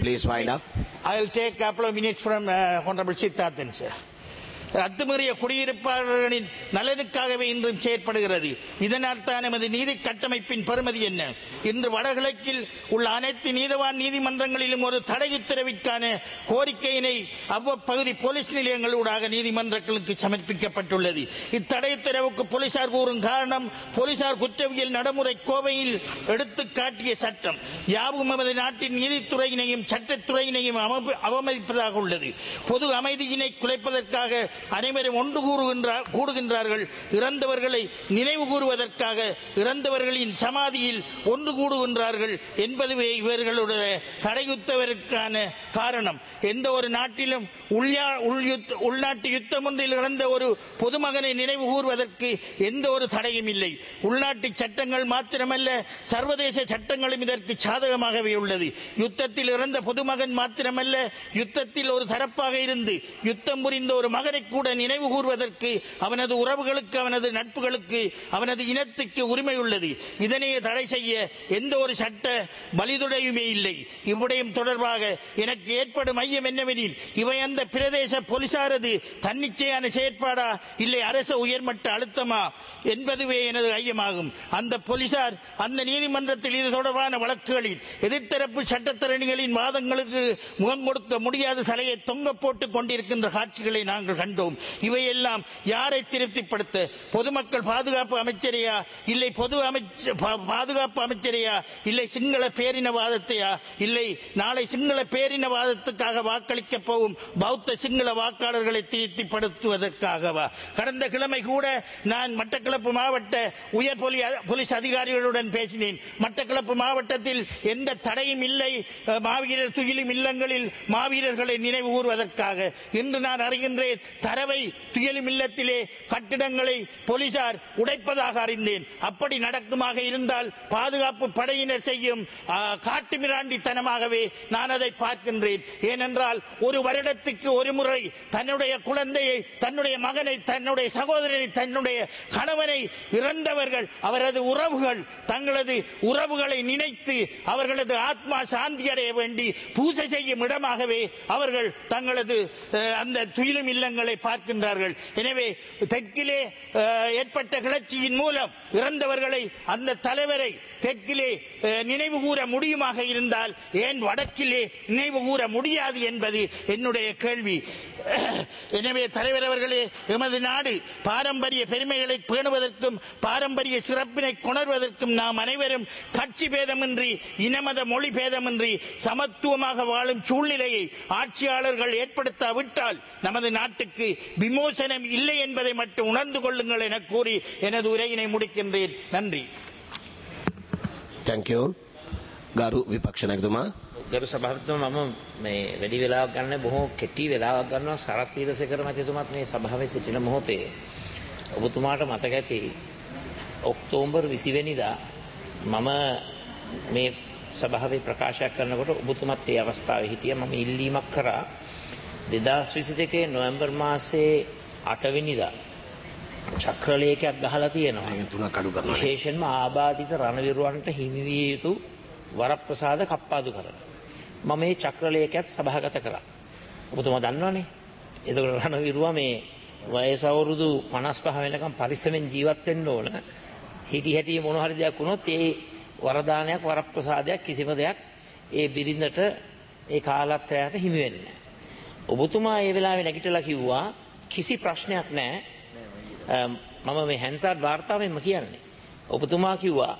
I will take a couple of minutes from uh, Honorable Siddharthan, sir. அத்துமீறிய குடியிருப்பாளர்களின் நலனுக்காகவே இன்றும் செயற்படுகிறது. இதனால் தான் நமது நீதி கட்டமைப்பின் பெருமதி என்ன? இன்று வடகிழக்கில் உள்ள அனைத்து நீதவான் நீதிமன்றங்களிலும் ஒரு தடை உத்தரவிற்கான கோரிக்கையினை அவ்வப்பகுதி போலீஸ் நிலையங்களூடாக நீதிமன்றங்களுக்கு சமர்ப்பிக்கப்பட்டுள்ளது. இத்தடை உத்தரவுக்கு போலீசார் கூறும் காரணம் போலீசார் குற்றவியல் நடைமுறை கோவையில் எடுத்து காட்டிய சட்டம் யாவும் நமது நாட்டின் நீதித்துறையினையும் சட்டத்துறையினையும் அவமதிப்பதாக உள்ளது. பொது அமைதியினை குலைப்பதற்காக அனைவரும் ஒன்று கூறுகின்றார் கூடுகின்றார்கள் இறந்தவர்களை நினைவு கூறுவதற்காக இறந்தவர்களின் சமாதியில் ஒன்று கூடுகின்றார்கள் என்பதுவே இவர்களுடைய தடையுத்தவருக்கான காரணம். எந்த ஒரு நாட்டிலும் உள்நாட்டு யுத்தம் ஒன்றில் இறந்த ஒரு பொதுமகனை நினைவு கூறுவதற்கு எந்த ஒரு தடையும் இல்லை. உள்நாட்டு சட்டங்கள் மாத்திரமல்ல, சர்வதேச சட்டங்களும் இதற்கு சாதகமாகவே உள்ளது. யுத்தத்தில் இறந்த பொதுமகன் மாத்திரமல்ல, யுத்தத்தில் ஒரு தரப்பாக இருந்து யுத்தம் புரிந்த ஒரு மகனை கூட நினைவு கூறுவதற்கு அவனது உறவுகளுக்கு, அவனது நட்புகளுக்கு, அவனது இனத்துக்கு உரிமை உள்ளது. இதனையே தடை செய்ய எந்த ஒரு சட்ட வலிதுடையுமே இல்லை. இவ்விடயம் தொடர்பாக எனக்கு ஏற்படும் ஐயம் என்னவெனில், இவை அந்த பிரதேச போலீசாரது தன்னிச்சையான செயற்பாடா இல்லை அரச உயர்மட்ட அழுத்தமா என்பதுவே எனது ஐயமாகும். அந்த போலீசார் அந்த நீதிமன்றத்தில் இது தொடர்பான வழக்குகளில் எதிர்த்தரப்பு சட்டத்தரணிகளின் வாதங்களுக்கு முகம் கொடுக்க முடியாத தலையை தொங்க போட்டுக் கொண்டிருக்கின்ற காட்சிகளை நாங்கள் கண்டோம். இவையெல்லாம் யாரை திருப்திப்படுத்த? பொதுமக்கள் பாதுகாப்பு அமைச்சரையா, இல்லை பொது அமைச்ச பாதுகாப்பு அமைச்சரையா, இல்லை சிங்கள பேரினவாதத்தையா, இல்லை நாளை சிங்கள பேரினவாதத்துக்காக வாக்களிக்க போகும் பௌத்த சிங்கள வாக்காளர்களை திருப்திப்படுத்துவதற்காகவா? கடந்த கிழமை கூட நான் மட்டக்களப்பு மாவட்ட உயர் போலீஸ் அதிகாரிகளுடன் பேசினேன். மட்டக்களப்பு மாவட்டத்தில் எந்த தடையும் இல்லை மாவீரர் துயிலும் இல்லங்களில் மாவீரர்களை நினைவு கூறுவதற்காக. இன்று நான் அறிகின்றேன், தரவை துயிலும் இல்லத்திலே கட்டிடங்களை போலீசார் உடைப்பதாக அறிந்தேன். அப்படி நடக்குமாக இருந்தால் பாதுகாப்பு படையினர் செய்யும் காட்டுமிராண்டித்தனமாகவே நான் அதை பார்க்கின்றேன். ஏனென்றால் ஒரு வருடத்துக்கு ஒரு முறை தன்னுடைய குழந்தையை, தன்னுடைய மகனை, தன்னுடைய சகோதரனை, தன்னுடைய கணவனை இறந்தவர்கள் அவரது உறவுகள் தங்களது உறவுகளை நினைத்து அவர்களது ஆத்மா சாந்தி அடைய வேண்டி பூஜை செய்யும் இடமாகவே அவர்கள் தங்களது அந்த துயிலும் இல்லங்களை பார்க்கின்றார்கள். எனவே தெற்கிலே ஏற்பட்ட கிளர்ச்சியின் மூலம் இறந்தவர்களை, அந்த தலைவரை தெற்கிலே நினைவு கூற முடியுமாக இருந்தால் ஏன் வடக்கிலே நினைவு கூற முடியாது என்பது என்னுடைய கேள்வி. எனவே தலைவர் அவர்களே, எமது நாடு பாரம்பரிய பெருமைகளை பேணுவதற்கும் பாரம்பரிய சிறப்பினை கொணர்வதற்கும் நாம் அனைவரும் கட்சி பேதமின்றி, இனமத மொழி பேதமின்றி சமத்துவமாக வாழும் சூழ்நிலையை ஆட்சியாளர்கள் ஏற்படுத்தாவிட்டால் நமது நாட்டுக்கு விமோசனம் இல்லை என்பதை மட்டும் உணர்ந்து கொள்ளுங்கள் என கூறி எனது உரையினை முடிக்கின்றேன். நன்றி. Thank you. ගරු විපක්ෂ නැගතුමා. ගරු සභාපතිතුමා, මම මේ වැඩි වෙලාවක් ගන්න බොහෝ කෙටි වෙලාවක් ගන්නවා. සරත් වීරසේකර මැතිතුමාත් මේ සභාවේ සිටින මොහොතේ ඔබතුමාට මතක ඇති ඔක්තෝබර් විසි වෙනිදා මම මේ සභාවේ ප්‍රකාශයක් කරනකොට ඔබතුමාත් ඒ අවස්ථාවේ හිටියා. මම ඉල්ලීමක් කරා දෙදාස් විසි දෙකේ නොවැම්බර් මාසයේ අට වෙනිදා චක්‍රලේඛයක් ගහලා තියෙනවා. විශේෂයෙන්ම ආබාධිත රණවිරුවන්ට හිමි විය යුතු වරප්‍රසාද කප්පාදු කරන. මම මේ චක්‍රලේඛයත් සභාගත කරා. ඔබතුමා දන්නවනේ. එතකොට රණවිරුවා මේ වයස අවුරුදු පනස් පහ වෙනකම් පරිස්සමෙන් ජීවත් වෙන්න ඕන. හිටි හැටි මොන හරි දෙයක් වුණොත් ඒ වරදානයක්, වරප්‍රසාදයක්, කිසිම දෙයක් ඒ බිරිඳට ඒ කාලත්‍රයට හිමි වෙන්නේ නැහැ. ඔබතුමා ඒ වෙලාවේ නැගිටලා කිව්වා කිසි ප්‍රශ්නයක් නැහැ. මම මේ හැන්සාඩ් වාර්තාවෙන්ම කියන්නේ. ඔබතුමා කිව්වා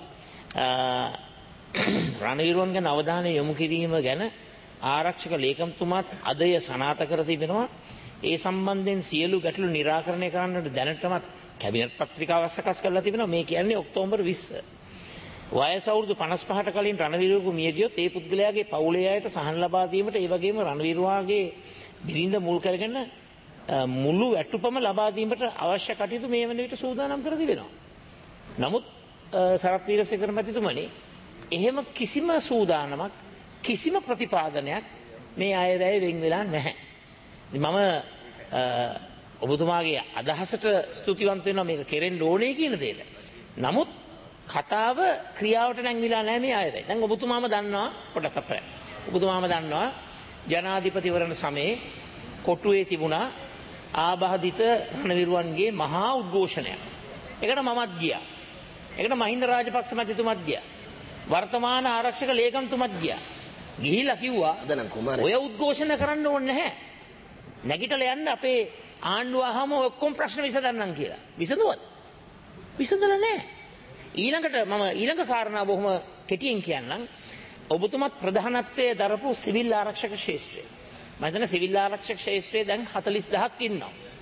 රණවිරුවන් ගැන අවධානය යොමු කිරීම ගැන ආරක්ෂක ලේකම්තුමාත් අදය සනාථ කර තිබෙනවා. ඒ සම්බන්ධයෙන් සියලු ගැටලු निराකරණය කරන්නට දැනටමත් කැබිනට් පත්‍රිකාවක් සකස් කරලා තිබෙනවා. මේ කියන්නේ ඔක්තෝබර් විස්ස. වයස අවුරුදු පනස් පහට කලින් රණවිරුවෙකු මිය ගියොත් ඒ පුද්ගලයාගේ පවුලේ අයට සහන ලබා දීමට, ඒ වගේම රණවිරුවාගේ බිරිඳ මුල් කරගෙන මුළු වැටුපම ලබා දීමට අවශ්‍ය කටයුතු මේ වන විට සූදානම් කර තිබෙනවා. නමුත් සරත් වීරසේකර මැතිතුමනි, එහෙම කිසිම සූදානමක්, කිසිම ප්‍රතිපාදනයක් මේ අයවැය වෙන් වෙලා නැහැ. මම ඔබතුමාගේ අදහසට ස්තුතිවන්ත වෙනවා මේක කෙරෙන්න ඕනේ කියන දෙයට. නමුත් කතාව ක්‍රියාවට නැංවිලා නැහැ මේ අයවැය. දැන් ඔබතුමාම දන්නවා, පොඩක් අපේ ඔබතුමාම දන්නවා ජනාධිපතිවරණ සමයේ කොටුවේ තිබුණා ආබාධිත රණවිරුවන්ගේ මහා උද්ඝෝෂණයක්. ඒකට මමත් ගියා. ඒකට මහින්ද රාජපක්ෂ මැතිතුමත් ගියා. වර්තමාන ආරක්ෂක ලේකම්තුමත් ගියා. ගිහිලා කිව්වා ඔය උද්ඝෝෂණ කරන්න ඕනේ නැහැ. නැගිටලා යන්න අපේ ආණ්ඩුව අහම ඔක්කොම ප්‍රශ්න විසඳන්නම් කියලා. විසඳුවද? විසඳලා නැහැ. ඊළඟට මම ඊළඟ කාරණා බොහොම කෙටියෙන් කියන්නම්. ඔබතුමත් ප්‍රධානත්වයේ දරපු සිවිල් ආරක්ෂක ශාස්ත්‍රය. මම හිතන්නේ සිවිල් ආරක්ෂක ශාස්ත්‍රයේ දැන් හතළිස් දහසක් ඉන්නවා.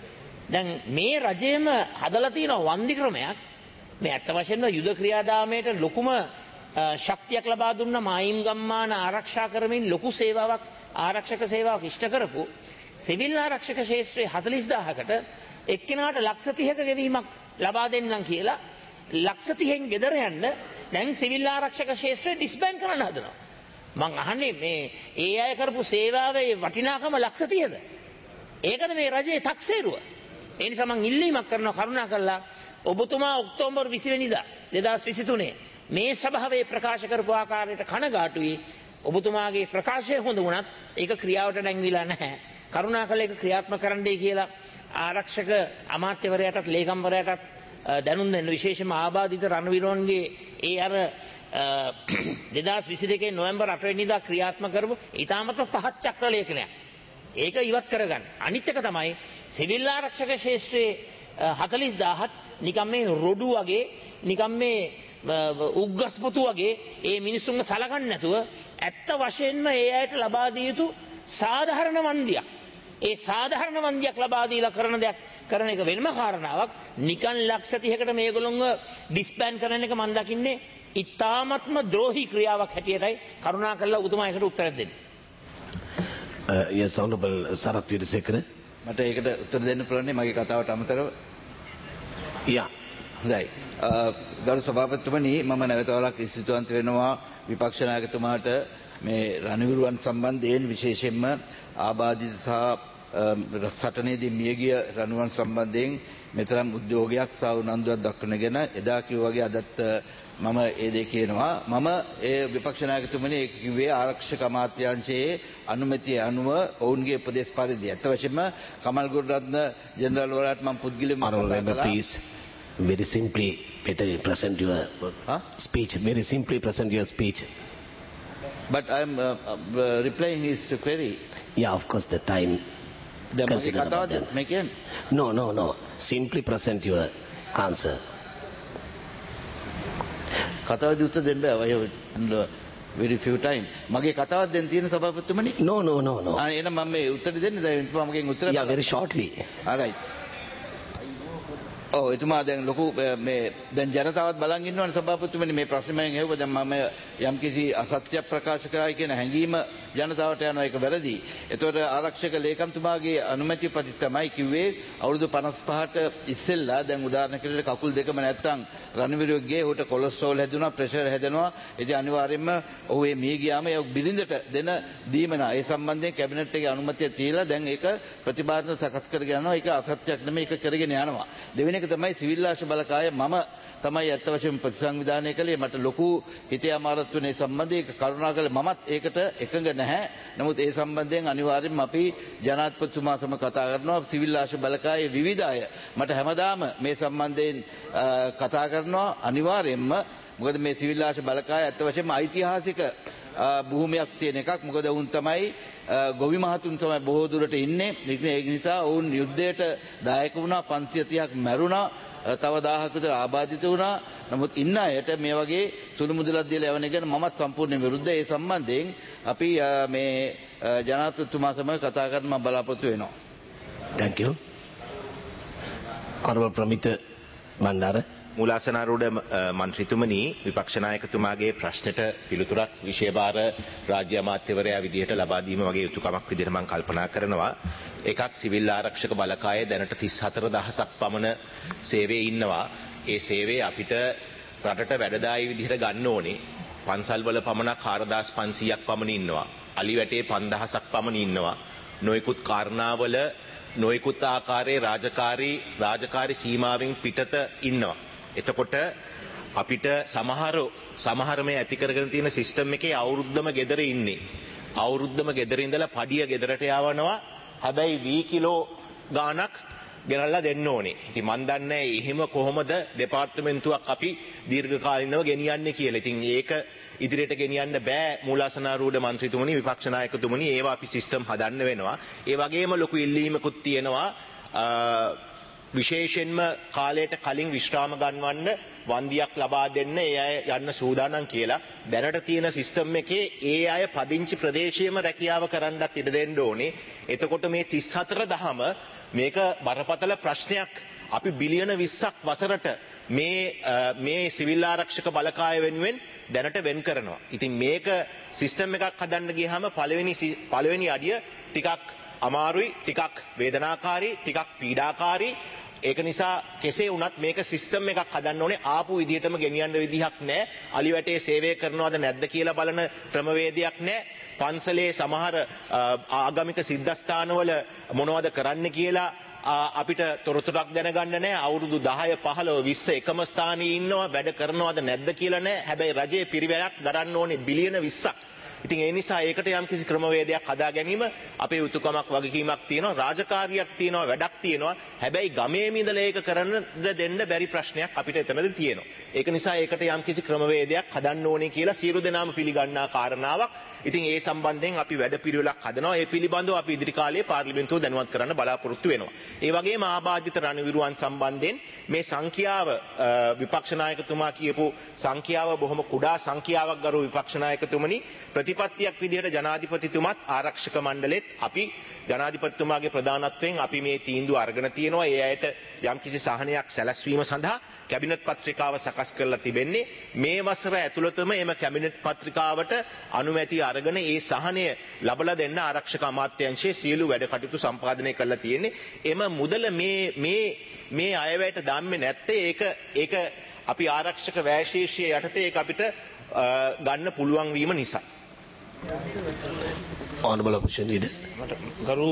දැන් මේ රජයේම හදලා තියෙන වන්දි ක්‍රමයක් මේ ඇත්ත වශයෙන්ම යුද ක්‍රියාදාමයට ලොකුම ශක්තියක් ලබා දුන්න මායිම් ගම්මාන ආරක්ෂා කරමින් ලොකු සේවාවක් ආරක්ෂක සේවාවක් ඉෂ්ට කරපු සිවිල් ආරක්ෂක ශාස්ත්‍රයේ හතළිස් දාහකට එක්කෙනාට ලක්ෂ තිහක ගෙවීමක් ලබා දෙන්නම් කියලා ලක්ෂ තිහෙන් ගෙදර යන්න දැන් සිවිල් ආරක්ෂක ශාස්ත්‍රය ඩිස්බෑන්ඩ් කරන්න හදනවා. මං අහන්නේ මේ ඒ අය කරපු සේවාවේ වටිනාකම ලක්ෂ තිහද? ඒකද මේ රජයේ තක්සේරුව. ඒ නිසා මං ඉල්ලීමක් කරනවා කරුණාකරලා ඔබතුමා ඔක්තෝබර් විසි වෙනිදා දෙදහස් විසිතුනේ මේ සභාවේ ප්‍රකාශ කරපු ආකාරයට කනගාටුයි. ඔබතුමාගේ ප්‍රකාශය හොඳ වුණත් ඒක ක්‍රියාවට නැංවිලා නැහැ. කරුණාකරලා ඒක ක්‍රියාත්මක කරන්නයි කියලා ආරක්ෂක අමාත්‍යවරයාටත් ලේකම්වරයාටත් දැනුම් දෙන්න. විශේෂයෙන්ම ආබාධිත රණවිරුවන්ගේ ඒ අර දෙදහස් විසි දෙකේ නොවැම්බර් අට වෙනිදා ක්‍රියාත්මක කරපු ඉතාමත්ම පහත් චක්‍ර ලේඛනයක්. ඒක ඉවත් කරගන්න. අනිත් එක තමයි සිවිල් ආරක්ෂක ශාස්ත්‍රයේ හතළිස් දාහත් නිකම් මේ රොඩු වගේ නිකම් මේ උග්ගස්පතු වගේ ඒ මිනිස්සුන්ව සලකන්නේ නැතුව ඇත්ත වශයෙන්ම ඒ අයට ලබා දිය යුතු සාධාරණ වන්දියක්. ඒ සාධාරණ වන්දියක් ලබා දීලා කරන දෙයක් කරන එක වෙනම කාරණාවක්. නිකන් ලක්ෂ තිහකට මේගොල්ලොන්ව ඩිස්බෑන්ඩ් කරන එක මම දකින්නේ ඉතාමත්ම ද්‍රෝහී ක්‍රියාවක් හැටියටයි. කරුණාකරලා උතුමා ඒකට උත්තරයක් දෙන්න. Uh, yes, Honorable Sarath Wirasekara. මට ඒකට උත්තර දෙන්න පුළුවන් මගේ කතාවට අමතරව. Yeah. හොඳයි. ගරු සභාපතිතුමනි මම නැවත වරක් ස්තුතිවන්ත වෙනවා විපක්ෂ නායකතුමාට මේ රණවිරුවන් සම්බන්ධයෙන් විශේෂයෙන්ම ආබාධිත සහ සටනේදී මියගිය රණවිරුවන් සම්බන්ධයෙන් මෙතරම් උද්‍යෝගයක් සහ උනන්දුවක් දක්වනගෙන එදා කිව්වා වගේ අදත් මම ඒ දේ කියනවා. මම ඒ විපක්ෂ නායකතුමනි ඒක කිව්වේ ආරක්ෂක අමාත්‍යාංශයේ අනුමැතිය අනුව ඔවුන්ගේ උපදේශ පරිදි. අත් වශයෙන්ම කමල් ගුණරත්න ජෙනරල් වරයාට මම පුද්ගලිකව කතා කළා. Please, very simply better present your huh? speech. Very simply present your speech. But I am uh, uh, replying his query. Yeah, of course, the time. දැන් මගේ consider about කතාවද that. මේ කියන්නේ? No, no, no. Simply present your answer. කතාවදී උත්තර දෙන්න බෑ. I have very few time. මගේ කතාවක් දෙන්න තියෙන සභාපතිතුමනි. No, no, no, no. ආ එහෙනම් මම මේ උත්තර දෙන්නේ දැන් එතුමා මගෙන් උත්තර Yeah, very shortly. ආරයි. ඔව් එතුමා දැන් ලොකු මේ දැන් ජනතාවත් බලන් ඉන්නවනේ සභාපතිතුමනි මේ ප්‍රශ්නේ මම ඇහුවා දැන් මම යම්කිසි අසත්‍ය ප්‍රකාශ කරයි කියන හැඟීම ජනතාවට යනවා ඒක වැරදි. ඒතකොට ආරක්ෂක ලේකම්තුමාගේ අනුමැතිය පරිදි තමයි කිව්වේ අවුරුදු පනස් පහට ඉස්සෙල්ලා දැන් උදාහරණයකට කකුල් දෙකම නැත්තම් රණවිරුවගේ උට කොලෙස්ටරෝල් හැදුනා ප්‍රෙෂර් හැදෙනවා. ඉතින් අනිවාර්යයෙන්ම ඔහු මේ මිය ගියාම ඒ බිරිඳට දෙන දීමන ඒ සම්බන්ධයෙන් කැබිනට් එකේ අනුමැතිය තියලා දැන් ඒක ප්‍රතිපාදන සකස් කරගෙන යනවා. ඒක අසත්‍යක් නෙමෙයි ඒක කරගෙන යනවා. දෙවෙනි එක තමයි සිවිල් ආශ බලකාය මම තමයි අත්ත වශයෙන්ම ප්‍රතිසංවිධානය කළේ. මට ලොකු හිතේ අමාරුත් වෙන සම්බන්ධයෙන් කරුණාකරලා මමත් ඒකට එකඟ නැහැ. නමුත් ඒ සම්බන්ධයෙන් අනිවාර්යයෙන්ම අපි ජනාධිපතිතුමා සමග කතා කරනවා. සිවිල් ආශ බලකායේ විවිධ අය මට හැමදාම මේ සම්බන්ධයෙන් කතා කරනවා අනිවාර්යයෙන්ම. මොකද මේ සිවිල් ආශ බලකාය අත්ත වශයෙන්ම ඓතිහාසික භූමියක් තියෙන එකක්. මොකද වුන් තමයි ගොවි මහතුන් තමයි බොහෝ දුරට ඉන්නේ. ඒ නිසා වුන් යුද්ධයට දායක වුණා. පන්සිය තිහක් මැරුණා. තව දහයක් විතර ආබාධිත වුණා. නමුත් ඉන්න අයට මේ වගේ සුළු මුදලක් දීලා යවන එක මමත් සම්පූර්ණ විරුද්ධයි. ඒ සම්බන්ධයෙන් අපි මේ ජනාධිපතිතුමා සමග කතා කරන්න මම බලාපොරොත්තු වෙනවා. Thank you. Honorable Pramita Bandara. මූලාසනාරූඪ මන්ත්‍රීතුමනි විපක්ෂ නායකතුමාගේ ප්‍රශ්නෙට පිළිතුරක් විශේෂභාර රාජ්‍ය අමාත්‍යවරයා විදිහට ලබා දීම වගේ යුතුයකමක් විදිහට මම කල්පනා කරනවා. එකක් සිවිල් ආරක්ෂක බලකාය දැනට තිස් හතර දහසක් පමණ සේවයේ ඉන්නවා. ඒ සේවය අපිට රටට වැඩදායී විදිහට ගන්න ඕනේ. පන්සල් වල පමණක් හාරදාස් පන්සීයක් පමණ ඉන්නවා. අලි වැටේ පන්දහසක් පමණ ඉන්නවා. නොයෙකුත් කාරණාවල නොයෙකුත් ආකාරයේ රාජකාරී රාජකාරී සීමාවෙන් පිටත ඉන්නවා. එතකොට අපිට සමහර සමහර මේ ඇති කරගෙන තියෙන සිස්ටම් එකේ අවුරුද්දම ගෙදර ඉන්නේ. අවුරුද්දම ගෙදර ඉඳලා පඩිය ගෙදරට යවනවා. හැබැයි වී කිලෝ ගාණක් ගෙනල්ලා දෙන්න ඕනේ. ඉතින් මන් දන්නේ එහෙම කොහොමද දෙපාර්තමේන්තුවක් අපි දීර්ඝකාලීනව ගෙනියන්නේ කියලා. ඉතින් ඒක ඉදිරියට ගෙනියන්න බෑ මූලාසනාරූඪ මන්ත්‍රීතුමනි විපක්ෂ නායකතුමනි ඒවා අපි සිස්ටම් හදන්න වෙනවා. ඒ වගේම ලොකු ඉල්ලීමකුත් තියෙනවා විශේෂයෙන්ම කාලයට කලින් විශ්‍රාම ගන්නවන්න වන්දියක් ලබා දෙන්න ඒ අය යන්න සූදානම් කියලා දැනට තියෙන සිස්ටම් එකේ ඒ අය පදිංචි ප්‍රදේශයේම රැකියාව කරන්නත් ඉඩ දෙන්න ඕනේ. එතකොට මේ තිස් හතර දහම මේක බරපතල ප්‍රශ්නයක්. අපි බිලියන විස්සක් වසරට මේ මේ සිවිල් ආරක්ෂක බලකාය වෙනුවෙන් දැනට වෙන් කරනවා. ඉතින් මේක සිස්ටම් එකක් හදන්න ගියාම පළවෙනි පළවෙනි අඩිය ටිකක් අමාරුයි, ටිකක් වේදනාකාරී, ටිකක් පීඩාකාරී. ඒක නිසා කෙසේ වුණත් මේක සිස්ටම් එකක් හදන්න ඕනේ. ආපු විදිහටම ගෙනියන්න විදිහක් නැහැ. අලි වැටේ සේවය කරනවද නැද්ද කියලා බලන ක්‍රමවේදයක් නැහැ. පන්සලේ සමහර ආගමික සිද්ධාස්ථානවල මොනවද කරන්න කියලා අපිට තොරතුරක් දැනගන්න නැහැ. අවුරුදු දහය පහළොව විස්ස එකම ස්ථානයේ ඉන්නවා, වැඩ කරනවද නැද්ද කියලා නැහැ. හැබැයි රජයේ පිරිවැයක් දරන්න ඕනේ බිලියන විස්සක්. ඉතින් ඒ නිසා ඒකට යම් කිසි ක්‍රමවේදයක් හදා ගැනීම අපේ යුතුයකමක් වගකීමක් තියෙනවා, රාජකාරියක් තියෙනවා, වැඩක් තියෙනවා. හැබැයි ගමේ ඉඳලා ඒක කරන්න දෙන්න බැරි ප්‍රශ්නයක් අපිට එතනදී තියෙනවා. ඒක නිසා ඒකට යම් කිසි ක්‍රමවේදයක් හදන්න ඕනේ කියලා සියලු දෙනාම පිළිගන්නා කාරණාවක්. ඉතින් ඒ සම්බන්ධයෙන් අපි වැඩපිළිවෙලක් හදනවා. ඒ පිළිබඳව අපි ඉදිරි කාලයේ පාර්ලිමේන්තුව දැනුවත් කරන්න බලාපොරොත්තු වෙනවා. ඒ වගේම ආබාධිත රණවිරුවන් සම්බන්ධයෙන් මේ සංඛ්‍යාව විපක්ෂ නායකතුමා කියපු සංඛ්‍යාව බොහොම කුඩා සංඛ්‍යාවක් ගරු විපක්ෂ නායකතුමනි. ප්‍රතිපත්තියක් විදිහට ජනාධිපතිතුමත් ආරක්ෂක මණ්ඩලෙත් අපි ජනාධිපතිතුමාගේ ප්‍රධානත්වයෙන් අපි මේ තීන්දුව අරගෙන තියෙනවා. ඒ අයට යම්කිසි සහනයක් සැලැස්වීම සඳහා කැබිනට් පත්‍රිකාව සකස් කරලා තිබෙන්නේ. මේ වසර ඇතුළතම එම කැබිනට් පත්‍රිකාවට අනුමැතිය අරගෙන ඒ සහනය ලබලා දෙන්න ආරක්ෂක අමාත්‍යාංශයේ සියලු වැඩ කටයුතු සම්පාදනය කරලා තියෙන්නේ. එම මුදල මේ මේ මේ අයවැයට දාන්නේ නැත්තේ ඒක ඒක අපි ආරක්ෂක වැයශේෂයේ යටතේ ඒක අපිට ගන්න පුළුවන් වීම නිසා. Honorable Opposition Leader. ගරු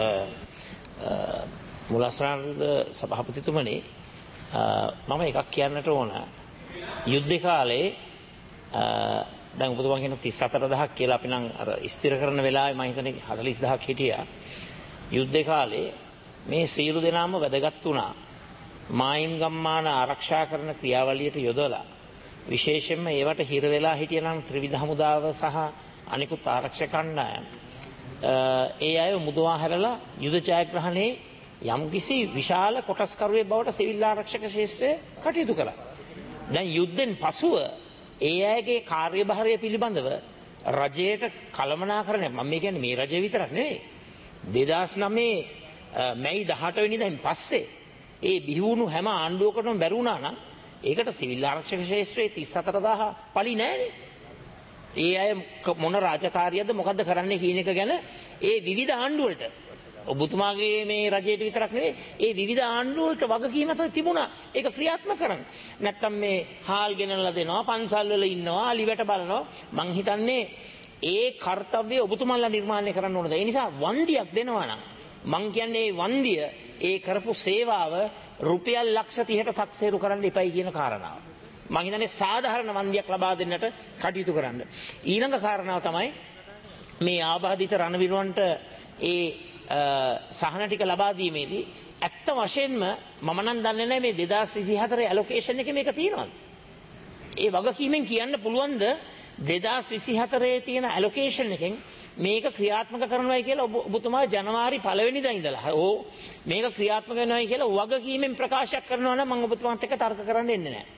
මුලස්රාන්ද සභාපතිතුමනි, මම එකක් කියන්නට ඕන. යුද්ධ කාලේ දැන් ඔබතුමා කියන තිස් හතර දහසක් කියලා අපි නම් අර ස්ථිර කරන වෙලාවේ මම හිතන්නේ හතළිස් දහසක් හිටියා. යුද්ධ කාලේ මේ සියලු දෙනාම වැදගත් වුණා. මායිම් ගම්මාන ආරක්ෂා කරන ක්‍රියාවලියට යොදලා විශේෂයෙන්ම ඒවට හිර වෙලා හිටියනම් ත්‍රිවිධ හමුදාව සහ අනිකුත් ආරක්ෂක කණ්ඩායම් ඒ අය මුදවා හැරලා යුද ජයග්‍රහණයේ යම්කිසි විශාල කොටස්කරුවෙක් බවට සිවිල් ආරක්ෂක ශාස්ත්‍රය කටයුතු කළා. දැන් යුද්ධෙන් පසුව ඒ අයගේ කාර්යභාරය පිළිබඳව රජයට කළමනාකරණය, මම මේ කියන්නේ මේ රජය විතරක් නෙවෙයි, දෙදාස් නවය මැයි දහඅට වෙනිදාන් පස්සේ ඒ බිහි වුණු හැම ආණ්ඩුවකටම බැරුණා නම් ඒකට සිවිල් ආරක්ෂක ශාස්ත්‍රයේ තිස් හතර දහස පලි නැහැනේ. ඒ අය මොන රාජකාරියක්ද මොකද්ද කරන්නේ කියන එක ගැන ඒ විවිධ ආණ්ඩු වලට, ඔබතුමාගේ මේ රජයට විතරක් නෙවෙයි, ඒ විවිධ ආණ්ඩු වලට වගකීම තිබුණා ඒක ක්‍රියාත්මක කරන්න. නැත්තම් මේ හාල් ගෙනල්ලා දෙනවා, පන්සල් වල ඉන්නවා, අලිවැට බලනවා. මං හිතන්නේ ඒ කාර්යය ඔබතුමාලා නිර්මාණය කරන්න ඕනද? ඒ නිසා වන්දියක් දෙනවා නම් මං කියන්නේ මේ වන්දිය ඒ කරපු සේවාව රුපියල් ලක්ෂ තිහකට තක්සේරු කරන්න එපයි කියන කාරණාව. මං හිතන්නේ සාධාරණ වන්දියක් ලබා දෙන්නට කටයුතු කරන්න. ඊළඟ කාරණාව තමයි මේ ආබාධිත රණවිරුවන්ට ඒ සහන ටික ලබා දීමේදී ඇත්ත වශයෙන්ම මම නම් දන්නේ නැහැ මේ දෙදාස් විසි හතරේ ඇලොකේෂන් එකේ මේක තියෙනවද? ඒ වගකීමෙන් කියන්න පුළුවන්ද දෙදාස් විසි හතරේ තියෙන ඇලොකේෂන් එකෙන් මේක ක්‍රියාත්මක කරනවායි කියලා ඔබතුමා ජනවාරි පළවෙනිදා ඉඳලා ඕ මේක ක්‍රියාත්මක කරනවායි කියලා වගකීමෙන් ප්‍රකාශ කරනවා නම් මම ඔබතුමාත් එක්ක තර්ක කරන්න එන්නේ නැහැ.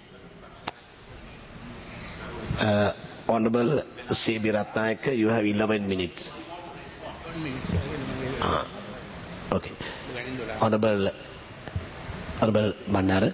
Uh, Honorable C B Ratnayaka, you have eleven minutes. Uh, okay. Honorable, Honorable Bandara.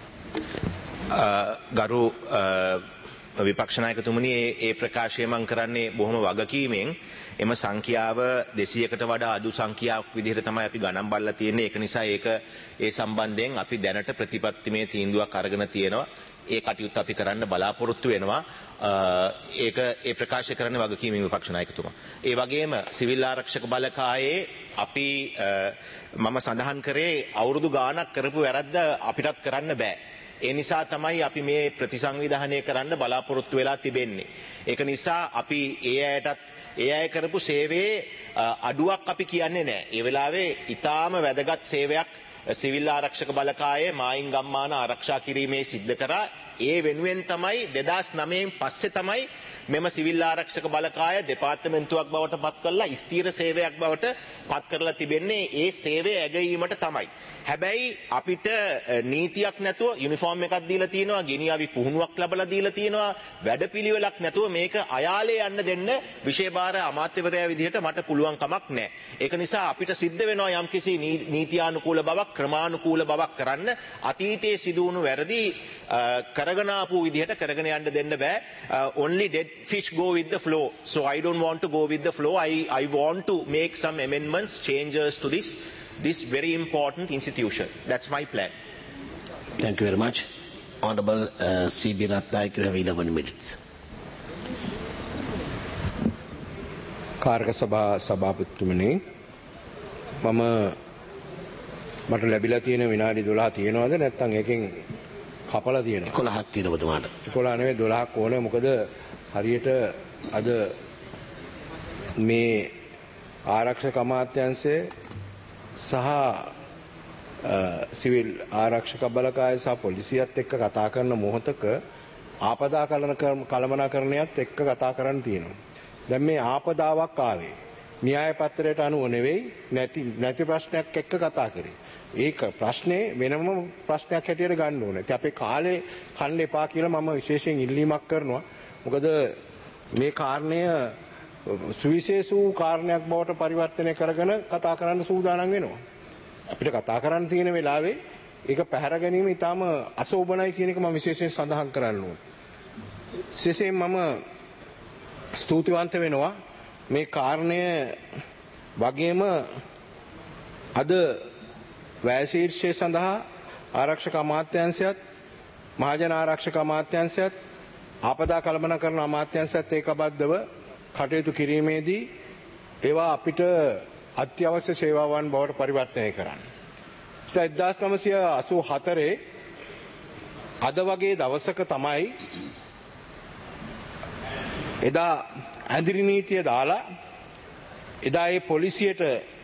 ගරු විපක්ෂ නායකතුමනි, ඒ ප්‍රකාශය මම කරන්නේ බොහොම වගකීමෙන්. එම සංඛ්‍යාව දෙසීයකට වඩා අඩු සංඛ්‍යාවක් විදිහට තමයි අපි ගණන් බලලා තියෙන්නේ. ඒක නිසා ඒක ඒ සම්බන්ධයෙන් අපි දැනට ප්‍රතිපත්තිමය තීන්දුවක් අරගෙන තියෙනවා. ඒ කටයුත්ත අපි කරන්න බලාපොරොත්තු වෙනවා. ඒක ඒ ප්‍රකාශ කරන වගකීමෙන් විපක්ෂ නායකතුමා. ඒ වගේම සිවිල් ආරක්ෂක බලකායේ අපි මම සඳහන් කරේ අවුරුදු ගාණක් කරපු වැරද්ද අපිටත් කරන්න බෑ. ඒ නිසා තමයි අපි මේ ප්‍රතිසංවිධානය කරන්න බලාපොරොත්තු වෙලා තිබෙන්නේ. ඒක නිසා අපි ඒ අයටත් ඒ අය කරපු සේවයේ අඩුවක් අපි කියන්නේ නැහැ. ඒ වෙලාවේ ඊටාම වැදගත් සේවයක් සිවිල් ආරක්ෂක බලකායේ මායිම් ගම්මාන ආරක්ෂා කිරීමේ සිද්ධ කරා. ඒ වෙනුවෙන් තමයි දෙදාස් නවයෙන් පස්සේ තමයි මෙම සිවිල් ආරක්ෂක බලකාය දෙපාර්තමේන්තුවක් බවට පත් කරලා ස්ථීර සේවයක් බවට පත් කරලා තිබෙන්නේ ඒ සේවය ඇගයීමට තමයි. හැබැයි අපිට නීතියක් නැතුව යුනිෆෝම් එකක් දීලා තියෙනවා, ගෙනියාවි පුහුණුවක් ලැබලා දීලා තියෙනවා, වැඩපිළිවෙලක් නැතුව මේක අයාලේ යන්න දෙන්න විශේෂ අමාත්‍යවරයා විදිහට මට පුළුවන් කමක් නැහැ. ඒක නිසා අපිට සිද්ධ වෙනවා යම්කිසි නීතියානුකූල බවක්, ක්‍රමානුකූල බවක් කරන්න. අතීතයේ සිදු වුණු වැරදි කරගෙන ආපු විදිහට කරගෙන යන්න දෙන්න බෑ. Only dead fish go with the flow. So I don't want to go with the flow. I I want to make some amendments, changes to this this very important institution. That's my plan. Thank you very much. Honorable uh, C B Ratnaik, you have eleven minutes. කාර්ක සභා සභාපතිතුමනි, මම මට ලැබිලා තියෙන විනාඩි දොළහ තියෙනවද නැත්නම් එකෙන් කපලා තියෙනවද? එකොළහක් තියෙනවා ඔබතුමාට. එකොළහ නෙවෙයි දොළහක් ඕනේ. මොකද හරියට අද මේ ආරක්ෂක අමාත්‍යාංශය සහ සිවිල් ආරක්ෂක බලකාය සහ පොලිසියත් එක්ක කතා කරන මොහොතක ආපදා කළමනාකරණයත් එක්ක කතා කරන්න තියෙනවා. දැන් මේ ආපදාවක් ආවේ න්‍යාය පත්‍රයට අනුව නෙවෙයි, නැති නැති ප්‍රශ්නයක් එක්ක කතා කරේ. ඒක ප්‍රශ්නේ වෙනම ප්‍රශ්නයක් හැටියට ගන්න ඕනේ. ඉතින් අපේ කාලේ කන්න එපා කියලා මම විශේෂයෙන් ඉල්ලීමක් කරනවා. මොකද මේ කාරණය සුවිශේෂ වූ කාරණයක් බවට පරිවර්තනය කරගෙන කතා කරන්න සූදානම් වෙනවා. අපිට කතා කරන්න තියෙන වෙලාවේ ඒක පැහැර ගැනීම ඊටාම අශෝභනයි කියන එක මම විශේෂයෙන් සඳහන් කරන්න ඕනේ. විශේෂයෙන් මම ස්තුතිවන්ත වෙනවා මේ කාරණය වගේම අද වැය ශීර්ෂය සඳහා ආරක්ෂක අමාත්‍යාංශයත් මහජන ආරක්ෂක අමාත්‍යාංශයත් ආපදා කළමනාකරණ අමාත්‍යාංශයත් ඒකබද්ධව කටයුතු කිරීමේදී ඒවා අපිට අත්‍යවශ්‍ය සේවාවන් බවට පරිවර්තනය කරන්න. එක්දහස් නවසිය අසූ හතරේ අද වගේ දවසක තමයි එදා ඇඳිරි නීතිය දාලා එදා ඒ පොලිසියට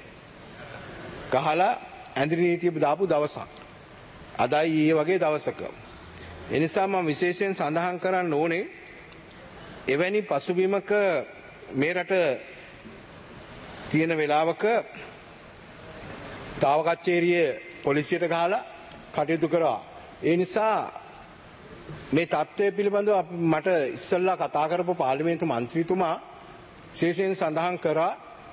ගහලා ඇඳිරි නීතිය දාපු දවසක්. අදයි ඊයේ වගේ දවසක. ඒ නිසා මම විශේෂයෙන් සඳහන් කරන්න ඕනේ එවැනි පසුබිමක මේ රට තියෙන වෙලාවක තාව කච්චේරිය පොලිසියට ගහලා කටයුතු කරා. ඒ නිසා මේ තත්ත්වය පිළිබඳව මට ඉස්සෙල්ලා කතා කරපු පාර්ලිමේන්තු මන්ත්‍රීතුමා විශේෂයෙන් සඳහන් කරා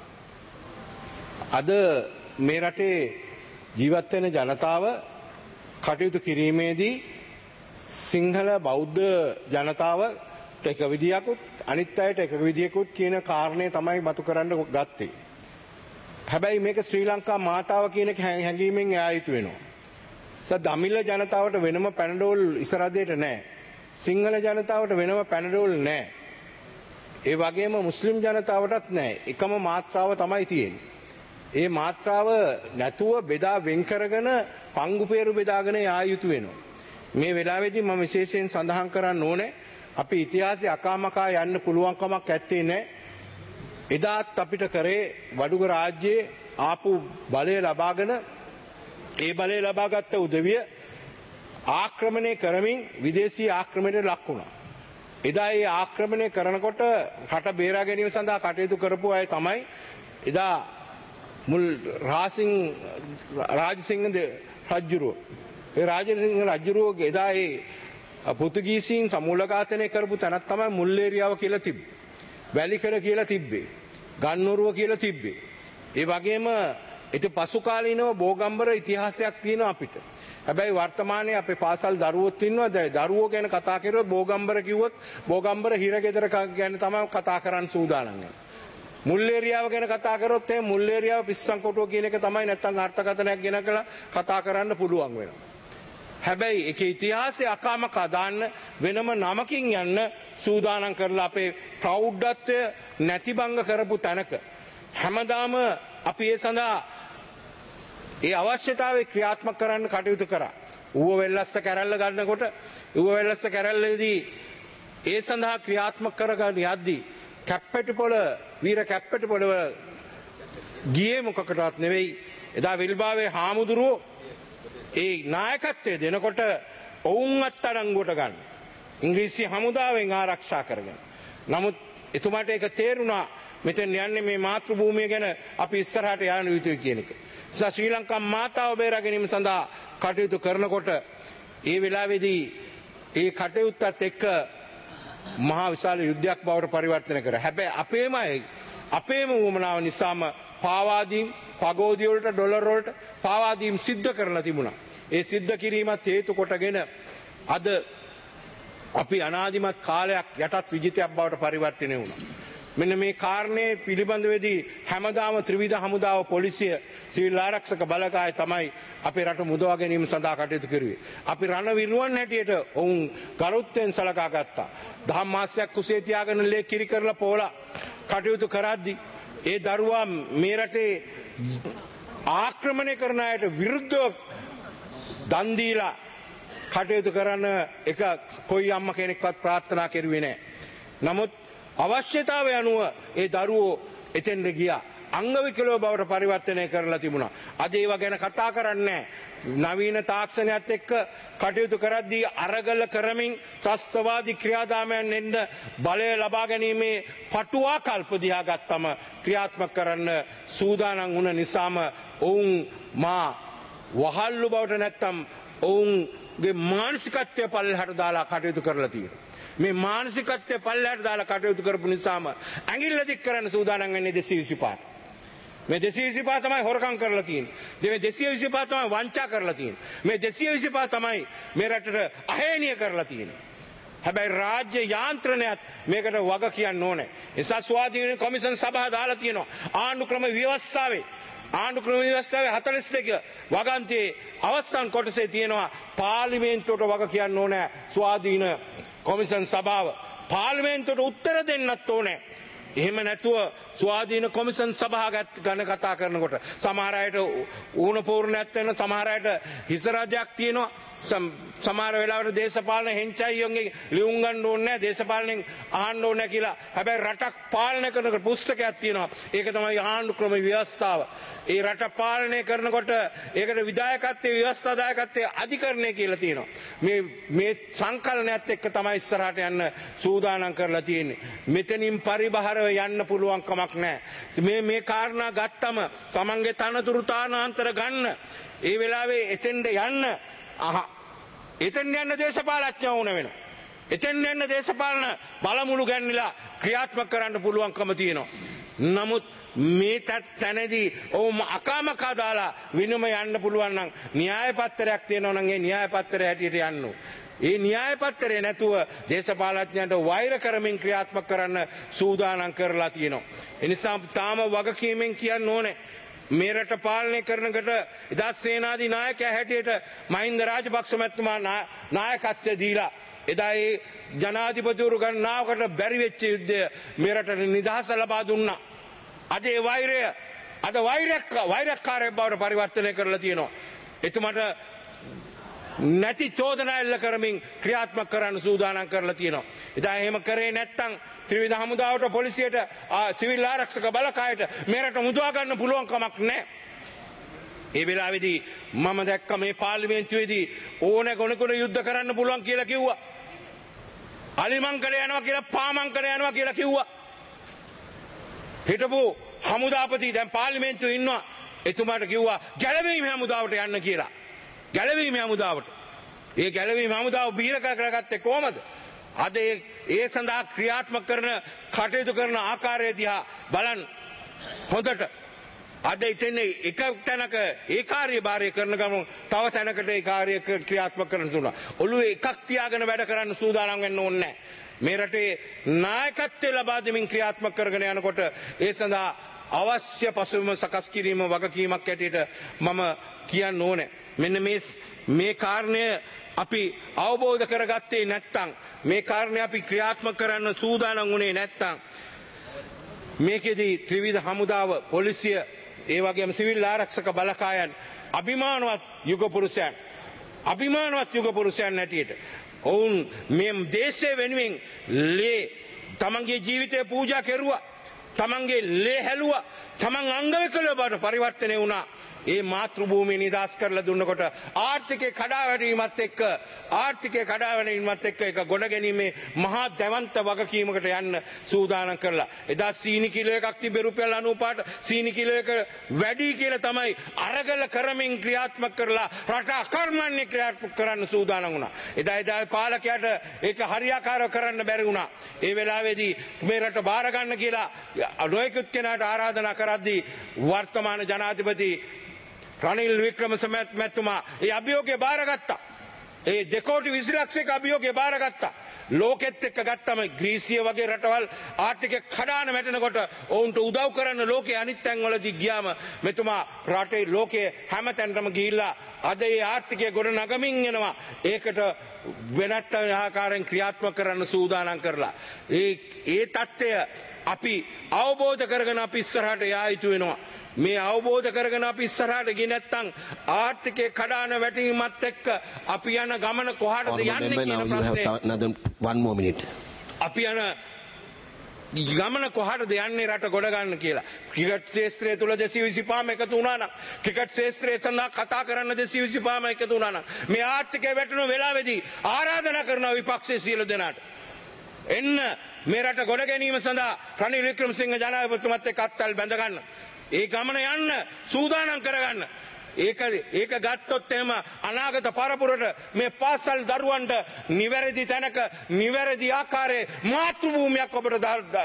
අද මේ රටේ ජීවත් වෙන ජනතාව කටයුතු කිරීමේදී සිංහල බෞද්ධ ජනතාවට එක විදියකුත් අනිත් අයට එක විදියකුත් කියන කාරණේ තමයි මතු කරන්න ගත්තේ. හැබැයි මේක ශ්‍රී ලංකා මාතාව කියන හැඟීමෙන් යා යුතු වෙනවා. ස දමිළ ජනතාවට වෙනම පැනඩෝල් ඉස්සරදේට නැහැ. සිංහල ජනතාවට වෙනම පැනඩෝල් නැහැ. ඒ වගේම මුස්ලිම් ජනතාවටත් නැහැ. එකම මාත්‍රාව තමයි තියෙන්නේ. ඒ මාත්‍රාව නැතුව බෙදා වෙන් කරගෙන පංගුපේරු බෙදාගෙන යා යුතු වෙනවා. මේ වෙලාවේදී මම විශේෂයෙන් සඳහන් කරන්න ඕනේ අපි ඉතිහාසයේ අකාමකා යන්න පුළුවන් කමක් ඇත්තේ නැහැ. එදාත් අපිට කරේ වඩුග රාජ්‍යයේ ආපු බලය ලබාගෙන ඒ බලය ලබාගත් උදවිය ආක්‍රමණය කරමින් විදේශී ආක්‍රමණයට ලක් වුණා. එදා ඒ ආක්‍රමණය කරනකොට රට බේරා ගැනීම සඳහා කටයුතු කරපු අය තමයි එදා මුල් රාසිං රාජසිංහ රජුරෝ. ඒ රාජසිංහ රජුරෝ එදා ඒ පෘතුගීසීන් සමූල ඝාතනය කරපු තැනක් තමයි මුල්ලේරියාව කියලා තිබ්බේ. වැලිකඩ කියලා තිබ්බේ. ගන්නොරුව කියලා තිබ්බේ. ඒ වගේම ඊට පසු කාලීනව බෝගම්බර ඉතිහාසයක් තියෙනවා අපිට. හැබැයි වර්තමානයේ අපේ පාසල් දරුවොත් ඉන්නවා. දරුවෝ ගැන කතා කරුවොත් බෝගම්බර කිව්වොත් බෝගම්බර හිරගෙදර ගැන තමයි කතා කරන්න සූදානම් වෙන්නේ. මුල්ලේරියාව ගැන කතා කරොත් ඒ මුල්ලේරියාව පිස්සන් කොටුව කියන එක තමයි නැත්තම් අර්ථකථනයක් ගෙනකලා කතා කරන්න පුළුවන් වෙනවා. හැබැයි ඒකේ ඉතිහාසය අකාමක දාන්න වෙනම නමකින් යන්න සූදානම් කරලා අපේ ප්‍රෞಢත්වය නැතිබංග කරපු තැනක හැමදාම අපි ඒ සඳහා ඒ අවශ්‍යතාවය ක්‍රියාත්මක කරන්න කටයුතු කරා. ඌව වෙල්ලස්ස කැරැල්ල ගන්නකොට ඌව වෙල්ලස්ස කැරැල්ලේදී ඒ සඳහා ක්‍රියාත්මක කරගෙන යද්දී කැප්පෙටිපොළ වීර කැප්පෙටිපොළ ගියේ මොකකටවත් නෙවෙයි. එදා විල්බාවේ හාමුදුරුවෝ ඒ නායකත්වය දෙනකොට ඔවුන් අත්අඩංගුවට ගන්න. ඉංග්‍රීසි හමුදාවෙන් ආරක්ෂා කරගෙන. නමුත් එතුමාට ඒක තේරුණා මෙතෙන් යන්නේ මේ මාතෘ භූමිය ගැන අපි ඉස්සරහට යන්න යුතුයි කියන එක. නිසා ශ්‍රී ලංකා මාතාව බේරා ගැනීම සඳහා කටයුතු කරනකොට ඒ වෙලාවේදී ඒ කටයුත්තත් එක්ක මහා විශාල යුද්ධයක් බවට පරිවර්තනය කරා. හැබැයි අපේම අපේම වුමනාව නිසාම පාවාදීම් පගෝදිය වලට ඩොලර් වලට පාවාදීම් සිද්ධ කරලා තිබුණා. ඒ සිද්ධ කිරීමත් හේතු කොටගෙන අද අපි අනාදිමත් කාලයක් යටත් විජිතයක් බවට පරිවර්තනය වුණා. මෙන්න මේ කාරණේ පිළිබඳවදී හැමදාම ත්‍රිවිධ හමුදාව පොලිසිය සිවිල් ආරක්ෂක බලකාය තමයි අපේ රට මුදවා ගැනීම සඳහා කටයුතු කරුවේ. අපි රණ විරුවන් හැටියට ඔවුන් ගරුත්වයෙන් සලකා ගත්තා. දහම් මාසයක් කුසේ තියාගෙන ලේ කිරි කරලා පොලා කටයුතු කරද්දී ඒ දරුවා මේ රටේ ආක්‍රමණය කරන අයට විරුද්ධව දන් දීලා කටයුතු කරන එක කොයි අම්ම කෙනෙක්වත් ප්‍රාර්ථනා කෙරුවේ නැහැ. නමුත් අවශ්‍යතාවය අනුව ඒ දරුවෝ එතෙන්ට ගියා. අංග විකලව බවට පරිවර්තනය කරලා තිබුණා. අද ඒවා ගැන කතා කරන්නේ නවීන තාක්ෂණයත් එක්ක කටයුතු කරද්දී අරගල කරමින් ත්‍රස්තවාදී ක්‍රියාදාමයන් එන්න බලය ලබා ගැනීමේ පටුවාකල්ප දිහා ගත්තම ක්‍රියාත්මක කරන්න සූදානම් වුණ නිසාම ඔවුන් මා වහල්ලු බවට නැත්තම් ඔවුන්ගේ මානසිකත්වය පල්ලෙහාට දාලා කටයුතු කරලා තියෙනවා. මේ මානසිකත්වය පල්ලෙහාට දාලා කටයුතු කරපු නිසාම ඇඟිල්ල දික් කරන්න සූදානම් වෙන්නේ දෙසිය විසිපහ. මේ දෙසිය විසිපහ තමයි හොරකම් කරලා තියෙන්නේ. මේ දෙසිය විසිපහ තමයි වංචා කරලා තියෙන්නේ. මේ දෙසිය විසිපහ තමයි මේ රටට අහේනිය කරලා තියෙන්නේ. හැබැයි රාජ්‍ය යාන්ත්‍රණයත් මේකට වග කියන්න ඕනේ. නිසා ස්වාධීන කොමිෂන් සභාව දාලා තියෙනවා. ආණ්ඩුක්‍රම ව්‍යවස්ථාවේ ආණ්ඩුක්‍රම ව්‍යවස්ථාවේ හතළිස් දෙක වගන්තියේ අවසන් කොටසේ තියෙනවා පාර්ලිමේන්තුවට වග කියන්න ඕනේ ස්වාධීන කොමිෂන් සභාව. පාර්ලිමේන්තුවට උත්තර දෙන්නත් ඕනේ. එහෙම නැතුව ස්වාධීන කොමිෂන් සභාව ගැන කතා කරනකොට සමහර අයට ඌණ පූර්ණයක් වෙන සමහර අයට හිස රජයක් තියෙනවා. සමහර වෙලාවට දේශපාලන හෙන්චයියෝන්ගේ ලියුම් ගන්න ඕනේ නැහැ දේශපාලනෙන් අහන්න ඕනේ කියලා. හැබැයි රටක් පාලනය කරන පුස්තකයක් තියෙනවා. ඒක තමයි ආණ්ඩුක්‍රම ව්‍යවස්ථාව. ඒ රට පාලනය කරනකොට ඒකට විධායකත්වයේ ව්‍යවස්ථාදායකත්වයේ අධිකරණය කියලා තියෙනවා. මේ මේ සංකලනයත් එක්ක තමයි ඉස්සරහට යන්න සූදානම් කරලා තියෙන්නේ. මෙතනින් පරිබාහිරව යන්න පුළුවන් කමක් නැහැ. මේ මේ කාරණා ගත්තම තමන්ගේ තනතුරු තානාන්තර ගන්න ඒ වෙලාවේ එතෙන්ට යන්න අහ එතෙන් යන්න දේශපාලඥයෝ වුණ වෙනවා. එතෙන් යන්න දේශපාලන බලමුළු ගැන්විලා ක්‍රියාත්මක කරන්න පුළුවන්කම තියෙනවා. නමුත් මේ තැනදී ඔවුන් අකාමකා දාලා විනම යන්න පුළුවන් නම් න්‍යාය පත්‍රයක් තියෙනවා නම් ඒ න්‍යාය පත්‍රය හැටියට යන්න ඕන. ඒ න්‍යාය පත්‍රය නැතුව දේශපාලඥයන්ට වෛර කරමින් ක්‍රියාත්මක කරන්න සූදානම් කරලා තියෙනවා. ඒ නිසා තාම වගකීමෙන් කියන්න ඕනේ මේ රට පාලනය කරනකොට එදා සේනාධි නායකයා හැටියට මහින්ද රාජපක්ෂ මැතිතුමා නායකත්වය දීලා එදා ඒ ජනාධිපතිවරු ගණනාවකට බැරි වෙච්ච යුද්ධය මේ රටට නිදහස ලබා දුන්නා. අද ඒ වෛරය අද වෛරයක් වෛරක්කාරයෙක් බවට පරිවර්තනය කරලා තියෙනවා. එතුමාට නැති චෝදනා එල්ල කරමින් ක්‍රියාත්මක කරන්න සූදානම් කරලා තියෙනවා. එදා එහෙම කරේ නැත්තම් ත්‍රිවිධ හමුදාවට පොලිසියට සිවිල් ආරක්ෂක බලකායට මේ රට මුදවා ගන්න පුළුවන් කමක් නැහැ. ඒ වෙලාවේදී මම දැක්ක මේ පාර්ලිමේන්තුවේදී ඕන ගොනකොට යුද්ධ කරන්න පුළුවන් කියලා කිව්වා. අලිමංකඩ යනවා කියලා පාමංකඩ යනවා කියලා කිව්වා. හිටපු හමුදාපති දැන් පාර්ලිමේන්තුවේ ඉන්නවා. එතුමාට කිව්වා ගැලවීම හමුදාවට යන්න කියලා. ගැලවීම හමුදාවට. ඒ ගැලවීම හමුදාව බීරක කරගත්තේ කොහමද? අද ඒ සඳහා ක්‍රියාත්මක කරන කටයුතු කරන ආකාරය දිහා බලන්න හොඳට. අද ඉතින්නේ එක තැනක ඒ කාර්යභාරය කරන ගමන් තව තැනකට ඒ කාර්ය ක්‍රියාත්මක කරන්න තුනා. ඔළුවේ එකක් තියාගෙන වැඩ කරන්න සූදානම් වෙන්න ඕනේ නැහැ. මේ රටේ නායකත්වය ලබා දෙමින් ක්‍රියාත්මක කරගෙන යනකොට ඒ සඳහා අවශ්‍ය පසුබිම සකස් කිරීම වගකීමක් ඇටියට මම කියන්න ඕනේ. මෙන්න මේ මේ කාරණය අපි අවබෝධ කරගත්තේ නැත්නම් මේ කාරණය අපි ක්‍රියාත්මක කරන්න සූදානම් වුණේ නැත්නම් මේකෙදී ත්‍රිවිධ හමුදාව පොලිසිය ඒ වගේම සිවිල් ආරක්ෂක බලකායන් අභිමානවත් යුග පුරුෂයන් අභිමානවත් යුග පුරුෂයන් හැටියට ඔවුන් මේ දේශය වෙනුවෙන් ලේ තමන්ගේ ජීවිතය පූජා කෙරුවා. තමන්ගේ ලේ හැලුවා තමන් අංගවිකලව බවට පරිවර්තනය වුණා. ඒ මාතෘ භූමිය නිදහස් කරලා දුන්නකොට ආර්ථිකයේ කඩාවැටීමත් එක්ක ආර්ථිකයේ කඩාවැටීමත් එක්ක ඒක ගොඩ ගැනීමේ මහා දැවන්ත වගකීමකට යන්න සූදානම් කරලා එදා සීනි කිලෝ එකක් තිබ්බේ රුපියල් අනූපහට සීනි කිලෝ එක වැඩි කියලා තමයි අරගල කරමින් ක්‍රියාත්මක කරලා රට අකර්මණ්‍ය ක්‍රියාත්මක කරන්න සූදානම් වුණා. එදා එදා පාලකයාට ඒක හරියාකාරව කරන්න බැරි වුණා. ඒ වෙලාවේදී මේ රට බාර ගන්න කියලා නොයෙකුත් කෙනාට ආරාධනා කරද්දී වර්තමාන ජනාධිපති රනිල් වික්‍රමසිංහ මැතිතුමා ඒ අභියෝගය බාරගත්තා. ඒ දෙකෝටි විසි ලක්ෂයක අභියෝගය බාරගත්තා. ලෝකෙත් එක්ක ගත්තම ග්‍රීසිය වගේ රටවල් ආර්ථිකය කඩාන වැටෙනකොට ඔවුන්ට උදව් කරන්න ලෝකයේ අනිත් තැන්වලදී ගියාම මෙතුමා රටේ ලෝකයේ හැමතැනටම ගිහිල්ලා අද ඒ ආර්ථිකය ගොඩ නගමින් එනවා. ඒකට වෙනත් ආකාරයෙන් ක්‍රියාත්මක කරන්න සූදානම් කරලා ඒ ඒ தත්ත්වය අපි අවබෝධ කරගෙන අපි ඉස්සරහට යා යුතු වෙනවා. මේ අවබෝධ කරගෙන අපි ඉස්සරහට ගියේ නැත්නම් ආර්ථිකේ කඩාන වැටීමත් එක්ක අපි යන ගමන කොහාටද යන්නේ කියන ප්‍රශ්නේ අපි යන ගමන කොහාටද යන්නේ රට ගොඩ ගන්න කියලා. ක්‍රිකට් ශාස්ත්‍රය තුල දෙසිය විසිපහම එකතු වුණා නම් ක්‍රිකට් ශාස්ත්‍රය සඳහා කතා කරන්න දෙසිය විසිපහම එකතු වුණා නම් මේ ආර්ථිකය වැටෙන වෙලාවේදී ආරාධනා කරන විපක්ෂයේ සියලු දෙනාට එන්න මේ රට ගොඩ ගැනීම සඳහා රනිල් වික්‍රමසිංහ ජනාධිපතිතුමත් එක්ක අත්ල් බැඳ ගන්න. ඒ ගමන යන්න සූදානම් කරගන්න. ඒක ඒක ගත්තොත් එහෙම අනාගත පරපුරට මේ පාසල් දරුවන්ට නිවැරදි තැනක නිවැරදි ආකාරයේ මාතෘ භූමියක් ඔබට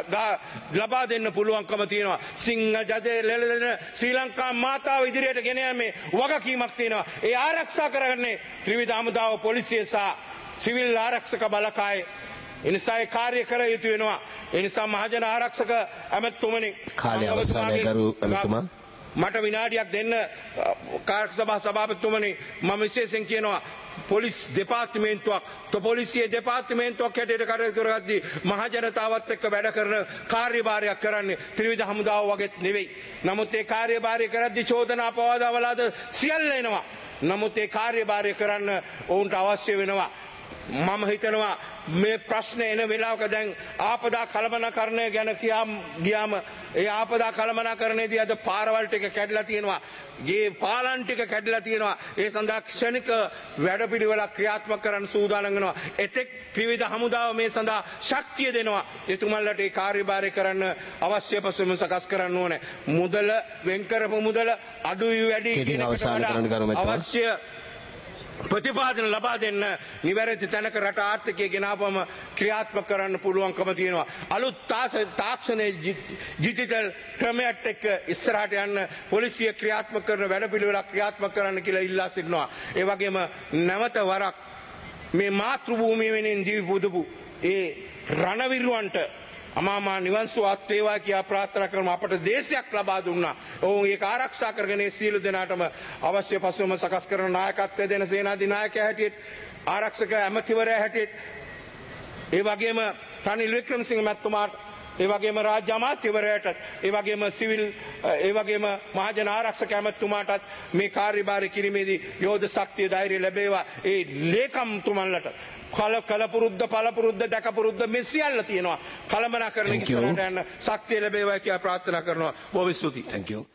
ලබා දෙන්න පුළුවන්කම තියෙනවා. සිංහ ජදේ ලෙලදෙන ශ්‍රී ලංකා මාතාව ඉදිරියට ගෙන යෑමේ වගකීමක් තියෙනවා. ඒ ආරක්ෂා කරගන්නේ ත්‍රිවිධ හමුදාව පොලිසිය සහ සිවිල් ආරක්ෂක බලකාය. එනිසා ඒ කාර්ය කර යුතු වෙනවා. එනිසා මහජන ආරක්ෂක ඇමතුමනි කාලය අවසානයේ ගරු ඇමතුමා මට විනාඩියක් දෙන්න කාර්ය සභා සභාපතිතුමනි මම විශේෂයෙන් කියනවා පොලිස් දෙපාර්තමේන්තුවක් તો පොලිසිය දෙපාර්තමේන්තුවක් හැටියට කටයුතු කරගද්දී මහ ජනතාවත් එක්ක වැඩ කරන කාර්යභාරයක් කරන්නේ ත්‍රිවිධ හමුදාව වගේත් නෙවෙයි. නමුත් ඒ කාර්යභාරය කරද්දී චෝදනා පවාදාවලාද සියල්ල එනවා. නමුත් ඒ කාර්යභාරය කරන්න ඔවුන්ට අවශ්‍ය වෙනවා. මම හිතනවා මේ ප්‍රශ්න එන වෙලාවක දැන් ආපදා කළමනාකරණය ගැන කියාම ගියාම ඒ ආපදා කළමනාකරණයේදී අද පාරවල් ටික කැඩලා තියෙනවා. ගේ පාලන් ටික කැඩලා තියෙනවා. ඒ සඳහා ක්ෂණික වැඩපිළිවෙලක් ක්‍රියාත්මක කරන්න සූදානම් වෙනවා. එතෙක් ත්‍රිවිධ හමුදාව මේ සඳහා ශක්තිය දෙනවා. එතුමන්ලට ඒ කාර්යභාරය කරන්න අවශ්‍ය පසුබිම සකස් කරන්න ඕනේ. මුදල වෙන් කරපු මුදල අඩුයි වැඩි කියන එකට අවශ්‍ය ප්‍රතිපාදන ලබා දෙන්න නිවැරදි තැනක රට ආර්ථිකය ගෙනාවම ක්‍රියාත්මක කරන්න පුළුවන්කම තියෙනවා. අලුත් තාක්ෂණයේ ඩිජිටල් ක්‍රමයට එක්ක ඉස්සරහට යන්න පොලිසිය ක්‍රියාත්මක කරන වැඩපිළිවෙලක් ක්‍රියාත්මක කරන්න කියලා ඉල්ලා සිටිනවා. ඒ වගේම නැවත වරක් මේ මාතෘ භූමිය වෙනින් දිවි පුදපු ඒ රණවිරුවන්ට අමාමා නිවන් සුවත් වේවා කියා ප්‍රාර්ථනා කරමු. අපට දේශයක් ලබා දුන්නා. ඔවුන් ඒක ආරක්ෂා කරගෙන සියලු දෙනාටම අවශ්‍ය පසුබිම සකස් කරන නායකත්වය දෙන සේනාධිනායකයා හැටියට ආරක්ෂක ඇමතිවරයා හැටියට ඒ වගේම රනිල් වික්‍රමසිංහ මැතිතුමාට ඒ වගේම රාජ්‍ය අමාත්‍යවරයාටත් ඒ වගේම සිවිල් ඒ වගේම මහජන ආරක්ෂක ඇමතිතුමාටත් මේ කාර්යභාරය කිරීමේදී යෝධ ශක්තිය ධෛර්යය ලැබේවා. ඒ ලේකම්තුමන්ලට කල කලපුරුද්ද පළපුරුද්ද දැකපුරුද්ද මේ සියල්ල තියෙනවා. කලමනාකරණය ඉස්සරහට යන්න ශක්තිය ලැබේවා කියලා ප්‍රාර්ථනා කරනවා. බොහොම ස්තුතියි. Thank you.